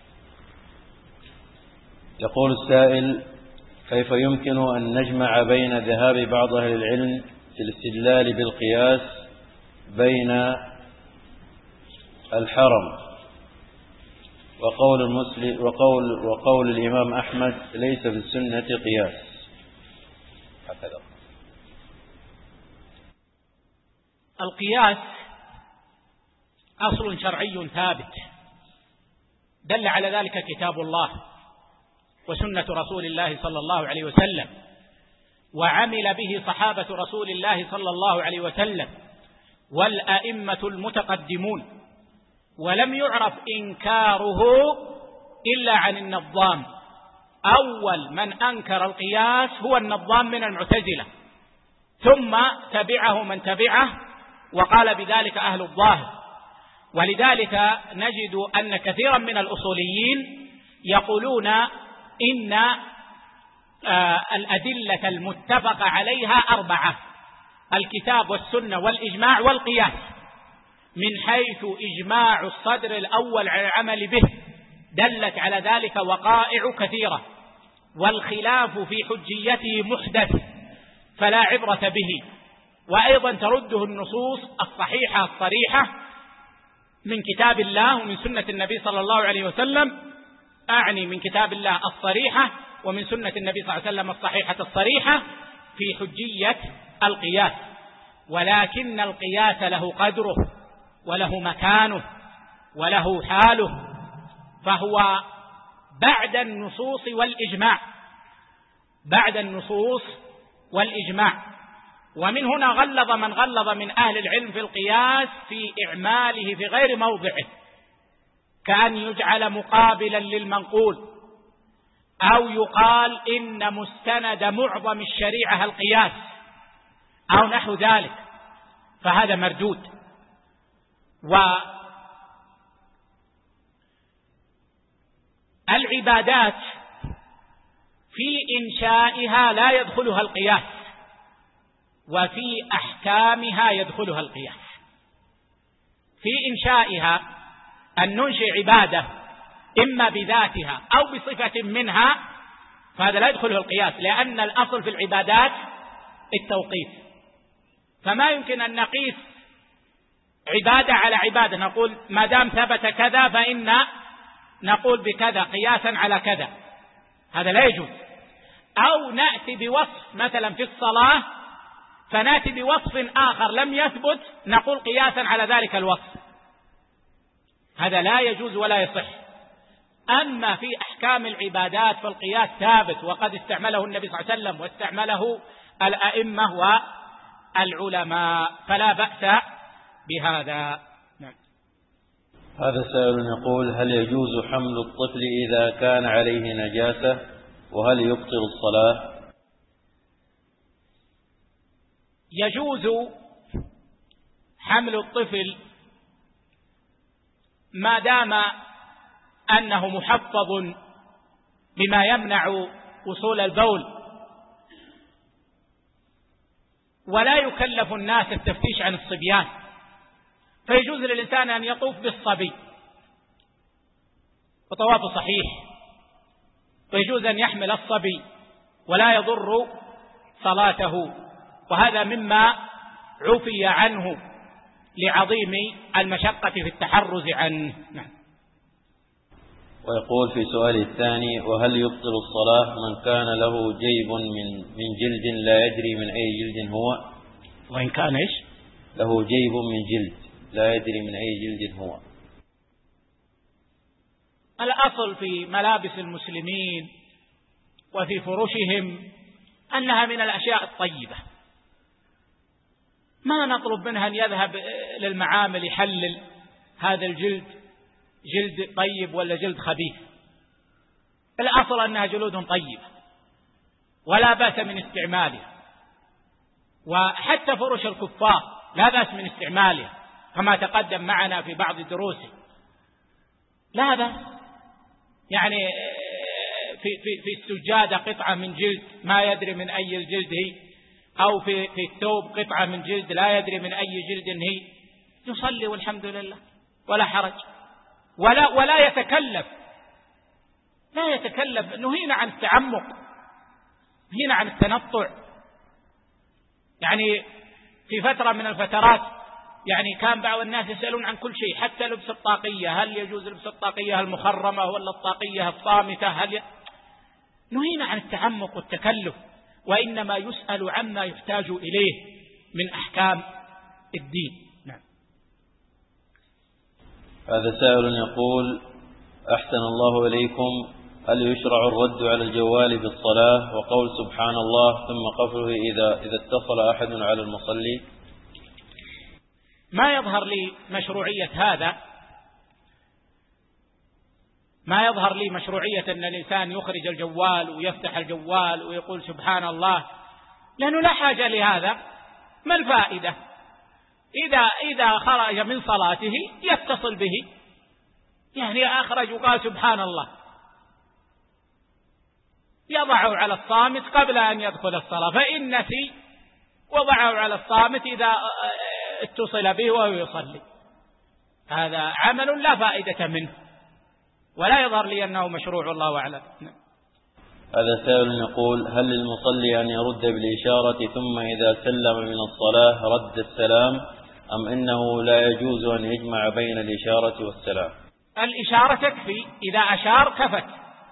يقول السائل: كيف يمكن أن نجمع بين ذهاب بعض أهل العلم في الاستدلال بالقياس بين الحرم وقول الإمام أحمد ليس في السنة قياس؟ هكذا. القياس أصل شرعي ثابت دل على ذلك كتاب الله وسنة رسول الله صلى الله عليه وسلم، وعمل به صحابة رسول الله صلى الله عليه وسلم والأئمة المتقدمون، ولم يعرف إنكاره إلا عن النظام. أول من أنكر القياس هو النظام من المعتزلة، ثم تبعه من تبعه وقال بذلك أهل الظاهر. ولذلك نجد أن كثيرا من الأصوليين يقولون إن الأدلة المتفق عليها 4: الكتاب والسنة والإجماع والقياس، من حيث إجماع الصدر الأول على العمل به دلت على ذلك وقائع كثيرة، والخلاف في حجيته محدث فلا عبرة به، وأيضا ترده النصوص الصحيحة الصريحة من كتاب الله ومن سنة النبي صلى الله عليه وسلم، أعني من كتاب الله الصريحة ومن سنة النبي صلى الله عليه وسلم الصحيحة الصريحة في حجية القياس. ولكن القياس له قدره وله مكانه وله حاله، فهو بعد النصوص والإجماع. ومن هنا غلظ من غلظ من أهل العلم في القياس في إعماله في غير موضعه، كأن يجعل مقابلا للمنقول، أو يقال إن مستند معظم الشريعة القياس أو نحو ذلك، فهذا مردود. والعبادات في إنشائها لا يدخلها القياس، وفي أحكامها يدخلها القياس. في إنشائها أن ننشئ عبادة إما بذاتها أو بصفة منها، فهذا لا يدخله القياس، لأن الأصل في العبادات التوقيف، فما يمكن أن نقيس عبادة على عبادة، نقول ما دام ثبت كذا فإن نقول بكذا قياسا على كذا، هذا لا يجوز. أو نأتي بوصف مثلا في الصلاة فنأتي بوصف آخر لم يثبت نقول قياسا على ذلك الوصف، هذا لا يجوز ولا يصح. أما في أحكام العبادات فالقياس ثابت، وقد استعمله النبي صلى الله عليه وسلم واستعمله الأئمة والعلماء، فلا بأس بهذا. نعم. هذا سائل يقول: هل يجوز حمل الطفل إذا كان عليه نجاسة، وهل يبطل الصلاة؟ يجوز حمل الطفل ما دام أنه محفظ بما يمنع وصول البول، ولا يكلف الناس التفتيش عن الصبيان، فيجوز للإنسان أن يطوف بالصبي وطوافه صحيح، ويجوز أن يحمل الصبي ولا يضر صلاته، وهذا مما عفي عنه لعظيم المشقة في التحرز عنه. نعم. ويقول في سؤاله الثاني: وهل يبطل الصلاة من كان له جيب من جلد لا يدري من أي جلد هو؟ وإن كان إيش؟ له جيب من جلد لا يدري من أي جلد هو. الأصل في ملابس المسلمين وفي فرشهم أنها من الأشياء الطيبة، ما نطلب منها أن يذهب للمعامل يحلل هذا الجلد جلد طيب ولا جلد خبيث، الأصل أنها جلود طيبة ولا بأس من استعمالها، وحتى فرش الكفار لا بأس من استعمالها كما تقدم معنا في بعض دروسه. لا بأس. يعني في السجادة قطعة من جلد ما يدري من أي الجلد هي، أو في الثوب قطعة من جلد لا يدري من أي جلد هي، يصلي والحمد لله ولا حرج، ولا يتكلف، لا يتكلف. نهينا عن التعمق، نهينا عن التنطع. يعني في فترة من الفترات يعني كان بعض الناس يسألون عن كل شيء، حتى لبس الطاقية، هل يجوز لبس الطاقية المخرمة ولا الطاقية الصامتة؟ نهينا عن التعمق والتكلف، وإنما يسأل عما يحتاج إليه من أحكام الدين. نعم. هذا سائل يقول: أحسن الله إليكم، هل يشرع الرد على الجوال بالصلاة وقول سبحان الله ثم قفله إذا اتصل أحد على المصلي؟ ما يظهر لي مشروعية هذا، ما يظهر لي مشروعية أن الإنسان يخرج الجوال ويفتح الجوال ويقول سبحان الله، لأنه لا حاجة لهذا. ما الفائدة؟ إذا خرج من صلاته يتصل به، يعني أخرج وقال سبحان الله، يضعه على الصامت قبل أن يدخل الصلاة، فإن نسي وضعه على الصامت إذا اتصل به وهو يصلي. هذا عمل لا فائدة منه، ولا يظهر لي أنه مشروع، والله أعلم. هذا سائل يقول: هل للمصلي أن يرد بالإشارة ثم إذا سلم من الصلاة رد السلام، أم إنه لا يجوز أن يجمع بين الإشارة والسلام؟ الإشارة تكفي، إذا أشار كفت،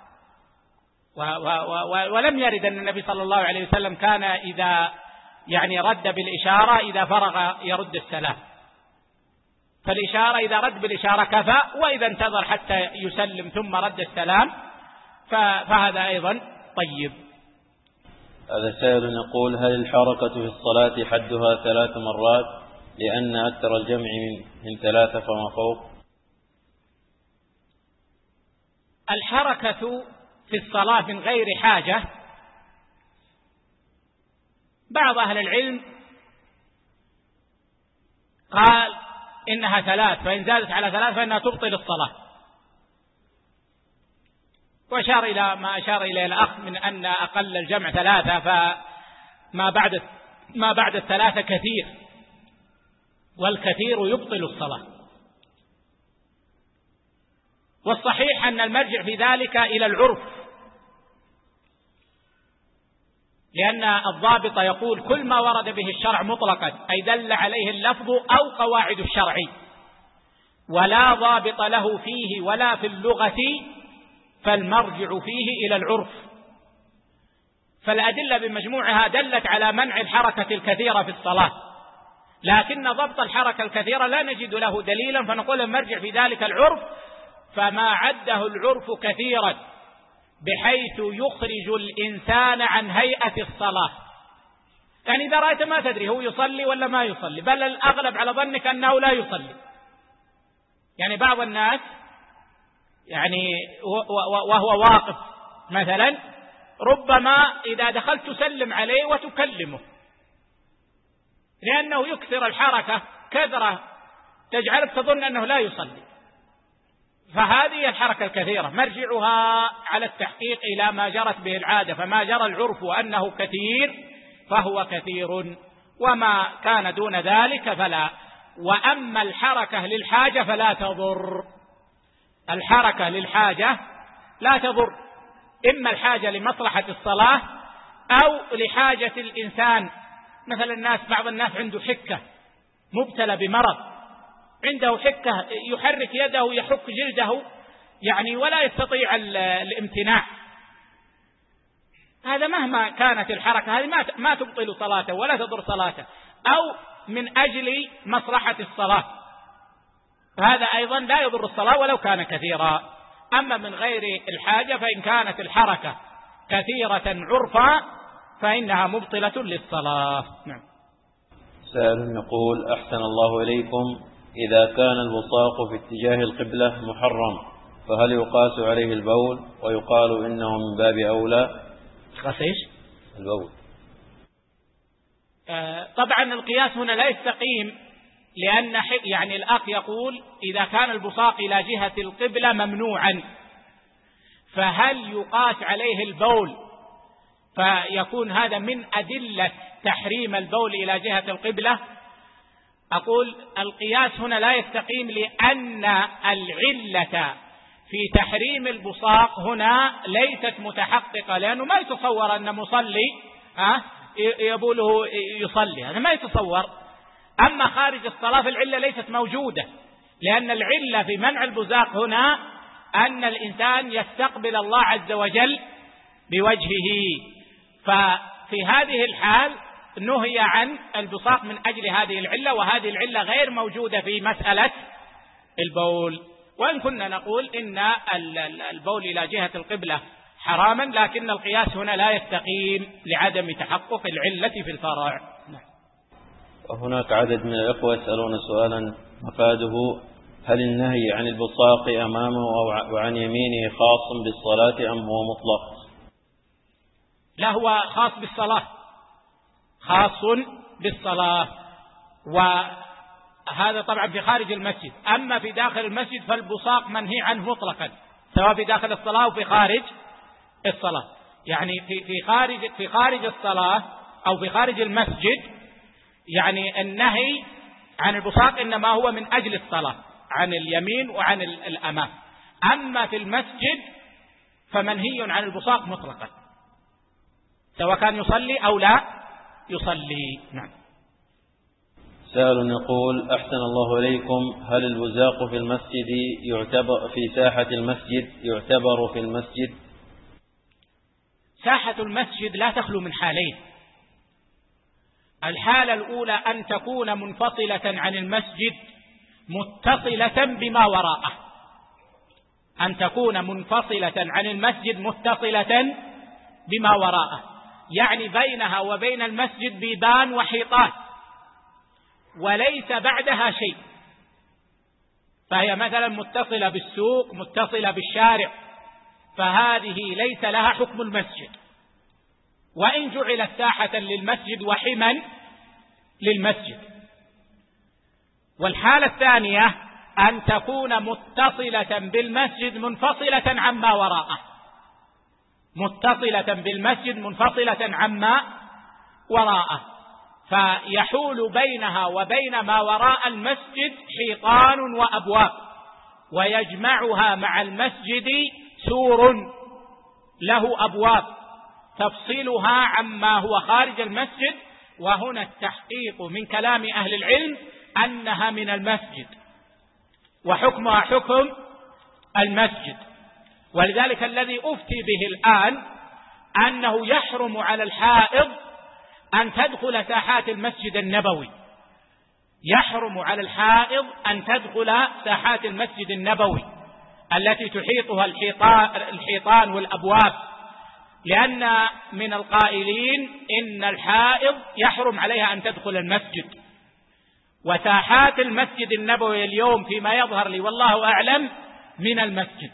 ولم يرد أن النبي صلى الله عليه وسلم كان إذا يعني رد بالإشارة إذا فرغ يرد السلام، فالإشارة إذا رد بالإشارة كفى، وإذا انتظر حتى يسلم ثم رد السلام فهذا أيضا طيب. هذا سائل يقول: هل الحركة في الصلاة حدها 3 مرات لأن أكثر الجمع من 3 فما فوق؟ الحركة في الصلاة من غير حاجة، بعض أهل العلم قال إنها 3، فإن زادت على 3 فإنها تبطل الصلاة، وأشار إلى ما أشار إليه الأخ من أن أقل الجمع 3، فما بعد 3 كثير، والكثير يبطل الصلاة. والصحيح أن المرجع في ذلك إلى العرف، لأن الضابط يقول كل ما ورد به الشرع مطلقا أي دل عليه اللفظ أو قواعد الشرع، ولا ضابط له فيه ولا في اللغة، فالمرجع فيه إلى العرف. فالأدلة بمجموعها دلت على منع الحركة الكثيرة في الصلاة، لكن ضبط الحركة الكثيرة لا نجد له دليلا، فنقول المرجع في ذلك العرف، فما عده العرف كثيرا بحيث يخرج الإنسان عن هيئة الصلاة. يعني إذا رأيت ما تدري هو يصلي ولا ما يصلي، بل الأغلب على ظنك أنه لا يصلي. يعني بعض الناس يعني وهو واقف مثلا ربما إذا دخلت تسلم عليه وتكلمه، لأنه يكثر الحركة كثرة تجعلك تظن أنه لا يصلي. فهذه الحركة الكثيرة مرجعها على التحقيق إلى ما جرت به العادة، فما جرى العرف أنه كثير فهو كثير، وما كان دون ذلك فلا. وأما الحركة للحاجة فلا تضر، الحركة للحاجة لا تضر، إما الحاجة لمصلحة الصلاة أو لحاجة الإنسان. مثلا بعض الناس عنده حكة، مبتلى بمرض، عنده حكة يحرك يده يحك جلده يعني ولا يستطيع الامتناع، هذا مهما كانت الحركة هذه ما تبطل صلاته ولا تضر صلاته، أو من أجل مصلحة الصلاة، فهذا أيضا لا يضر الصلاة ولو كان كثيرا. أما من غير الحاجة فإن كانت الحركة كثيرة عرفا فإنها مبطلة للصلاة. نعم. سائل يقول: أحسن الله إليكم، إذا كان البصاق في اتجاه القبلة محرم فهل يقاس عليه البول ويقال إنه من باب أولى؟ إيش؟ البول. طبعا القياس هنا لا يستقيم لأن يعني الأخ يقول إذا كان البصاق إلى جهة القبلة ممنوعا، فهل يقاس عليه البول فيكون هذا من أدلة تحريم البول إلى جهة القبلة؟ أقول القياس هنا لا يستقيم، لأن العلة في تحريم البصاق هنا ليست متحققة، لأنه ما يتصور أن مصلي يبوله يصلي، هذا ما يتصور. أما خارج الصلاة فالعلة ليست موجودة، لأن العلة في منع البزاق هنا أن الإنسان يستقبل الله عز وجل بوجهه، ففي هذه الحال نهي عن البصاق من أجل هذه العلة، وهذه العلة غير موجودة في مسألة البول. وإن كنا نقول إن البول إلى جهة القبلة حراما، لكن القياس هنا لا يستقيم لعدم تحقق العلة في الفرع. وهناك عدد من الأخوة يسألون سؤالا مفاده: هل النهي عن البصاق أمامه وعن يمينه خاص بالصلاة أم هو مطلق؟ لا، هو خاص بالصلاة، خاص بالصلاة، وهذا طبعا في خارج المسجد. أما في داخل المسجد فالبصاق منهي عنه مطلقا، سواء في داخل الصلاة أو في خارج الصلاة. يعني في خارج الصلاة أو في خارج المسجد، يعني النهي عن البصاق إنما هو من أجل الصلاة، عن اليمين وعن الأمام. أما في المسجد فمنهي عن البصاق مطلقا، سواء كان يصلي أو لا يصلي. نعم. سائل يقول: أحسن الله إليكم، هل البزاق في المسجد يعتبر في ساحة المسجد يعتبر في المسجد؟ ساحة المسجد لا تخلو من حالين: الحالة الأولى أن تكون منفصلة عن المسجد متصلة بما وراءه، أن تكون منفصلة عن المسجد متصلة بما وراءه، يعني بينها وبين المسجد بيبان وحيطان وليس بعدها شيء، فهي مثلا متصلة بالسوق، متصلة بالشارع، فهذه ليس لها حكم المسجد، وإن جعلت ساحة للمسجد وحما للمسجد. والحالة الثانية أن تكون متصلة بالمسجد منفصلة عما وراءه، متصلة بالمسجد منفصلة عما وراءه، فيحول بينها وبين ما وراء المسجد حيطان وأبواب، ويجمعها مع المسجد سور له أبواب تفصلها عما هو خارج المسجد. وهنا التحقيق من كلام أهل العلم أنها من المسجد وحكمها حكم المسجد. ولذلك الذي أفتي به الآن أنه يحرم على الحائض أن تدخل ساحات المسجد النبوي، يحرم على الحائض أن تدخل ساحات المسجد النبوي التي تحيطها الحيطان والأبواب، لأن من القائلين إن الحائض يحرم عليها أن تدخل المسجد. وساحات المسجد النبوي اليوم فيما يظهر لي والله أعلم من المسجد،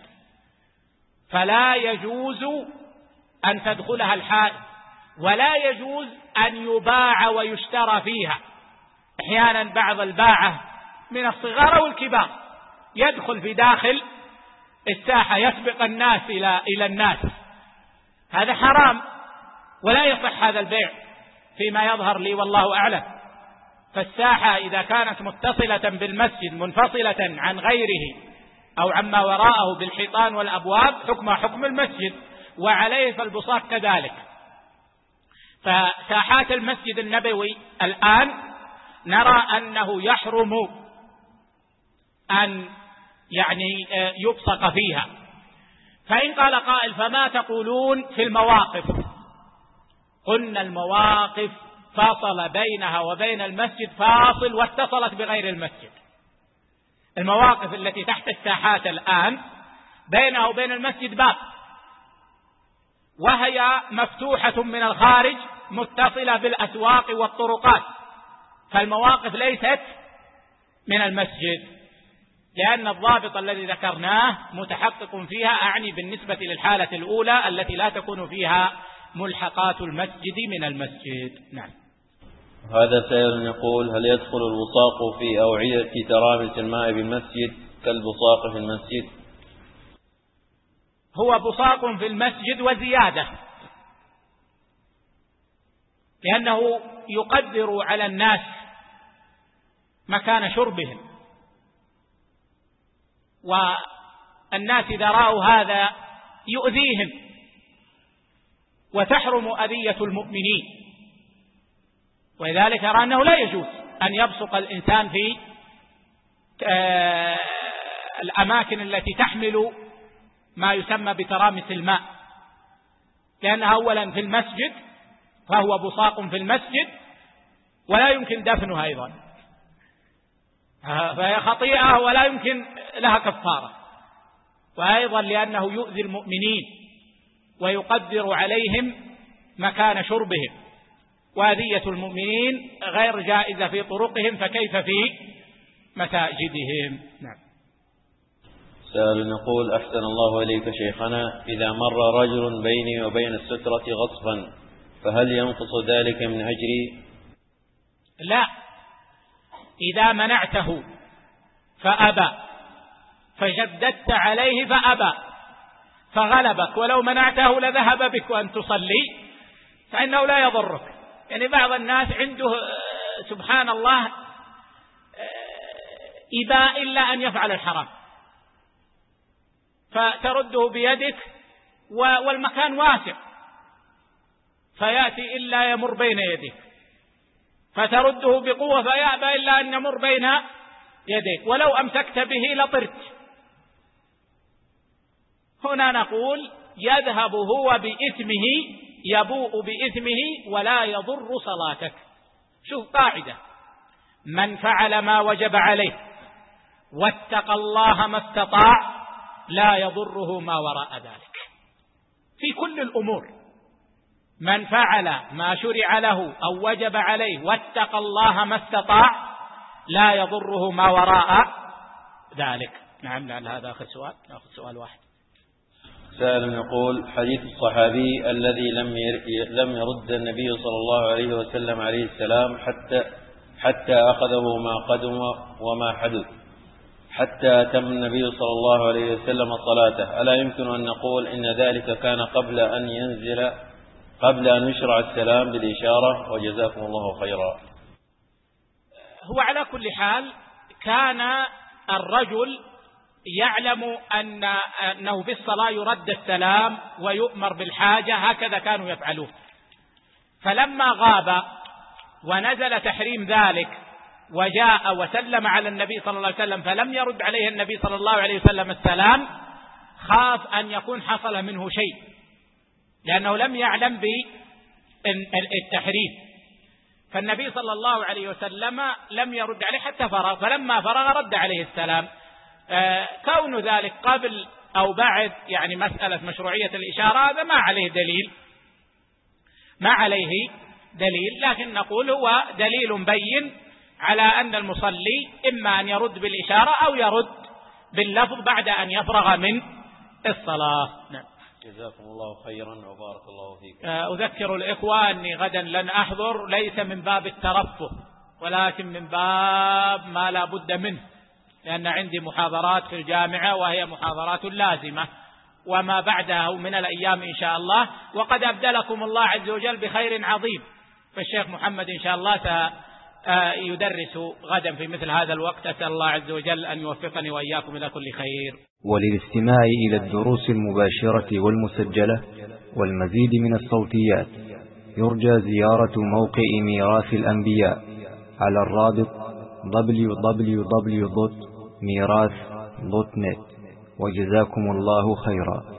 فلا يجوز أن تدخلها الحائض، ولا يجوز أن يباع ويشترى فيها. أحيانا بعض الباعة من الصغار والكبار يدخل في داخل الساحة يسبق الناس إلى الناس، هذا حرام ولا يصح هذا البيع فيما يظهر لي والله أعلم. فالساحة إذا كانت متصلة بالمسجد منفصلة عن غيره أو عما وراءه بالحيطان والأبواب حكمها حكم المسجد، وعليه فالبصاق كذلك. فساحات المسجد النبوي الآن نرى أنه يحرم أن يبصق فيها. فإن قال قائل: فما تقولون في المواقف؟ قلنا المواقف فاصل بينها وبين المسجد فاصل واتصلت بغير المسجد. المواقف التي تحت الساحات الآن بينها وبين المسجد باب، وهي مفتوحة من الخارج متصلة بالأسواق والطرقات، فالمواقف ليست من المسجد، لأن الضابط الذي ذكرناه متحقق فيها، أعني بالنسبة للحالة الأولى التي لا تكون فيها ملحقات المسجد من المسجد. نعم. هذا سائل يقول: هل يدخل البصاق في أوعية ترامس الماء بالمسجد كالبصاق في المسجد؟ هو بصاق في المسجد وزيادة، لأنه يقدر على الناس مكان شربهم، والناس إذا رأوا هذا يؤذيهم وتحرم أذية المؤمنين، ولذلك يرى أنه لا يجوز أن يبصق الإنسان في الأماكن التي تحمل ما يسمى بترامس الماء، لأنها أولا في المسجد، فهو بصاق في المسجد ولا يمكن دفنها أيضا، فهي خطيئة ولا يمكن لها كفارة، وأيضا لأنه يؤذي المؤمنين ويقدر عليهم مكان شربهم، وأذية المؤمنين غير جائزة في طرقهم، فكيف في مساجدهم؟ نعم. سائل يقول: أحسن الله إليك شيخنا، إذا مر رجل بيني وبين السترة غصبا فهل ينقص ذلك من أجري؟ لا، إذا منعته فأبى، فجددت عليه فأبى، فغلبك، ولو منعته لذهب بك وأن تصلي، فإنه لا يضرك. يعني بعض الناس عنده سبحان الله إباء إلا أن يفعل الحرام، فترده بيدك والمكان واسع، فيأتي إلا يمر بين يديك، فترده بقوة فيأبى إلا أن يمر بين يديك، ولو أمسكت به لطرت. هنا نقول: يذهب هو بإثمه، يبوء بإثمه ولا يضر صلاتك. شوف قاعدة: من فعل ما وجب عليه واتقى الله ما استطاع لا يضره ما وراء ذلك. في كل الأمور، من فعل ما شرع له أو وجب عليه واتقى الله ما استطاع لا يضره ما وراء ذلك. نعم. هذا آخر سؤال، نأخذ سؤال واحد. سائل يقول: حديث الصحابي الذي لم يرد النبي صلى الله عليه وسلم عليه السلام حتى أخذه ما قدم وما حدث، حتى أتم النبي صلى الله عليه وسلم صلاته، ألا يمكن أن نقول إن ذلك كان قبل أن يشرع السلام بالإشارة؟ وجزاكم الله خيرا. هو على كل حال كان الرجل يعلم أنه في الصلاة يرد السلام ويؤمر بالحاجة، هكذا كانوا يفعلون. فلما غاب ونزل تحريم ذلك وجاء وسلم على النبي صلى الله عليه وسلم فلم يرد عليه النبي صلى الله عليه وسلم السلام، خاف أن يكون حصل منه شيء، لأنه لم يعلم بالتحريم. فالنبي صلى الله عليه وسلم لم يرد عليه حتى فرغ، فلما فرغ رد عليه السلام. كون ذلك قبل أو بعد، يعني مسألة مشروعية الإشارة، هذا ما عليه دليل، لكن نقول هو دليل بين على أن المصلي إما أن يرد بالإشارة أو يرد باللفظ بعد أن يفرغ من الصلاة. نعم. جزاكم الله خيرا وبارك الله فيكم. أذكر الإخوة أني غدا لن أحضر، ليس من باب الترفه ولكن من باب ما لا بد منه، لأن عندي محاضرات في الجامعة وهي محاضرات لازمة، وما بعدها من الأيام إن شاء الله، وقد أبدلكم الله عز وجل بخير عظيم. فالشيخ محمد إن شاء الله سيدرس غدا في مثل هذا الوقت، أسأل الله عز وجل أن يوفقني وإياكم إلى كل خير. وللاستماع إلى الدروس المباشرة والمسجلة والمزيد من الصوتيات يرجى زيارة موقع ميراث الأنبياء على الرابط www.mirath.net. وجزاكم الله خيرا.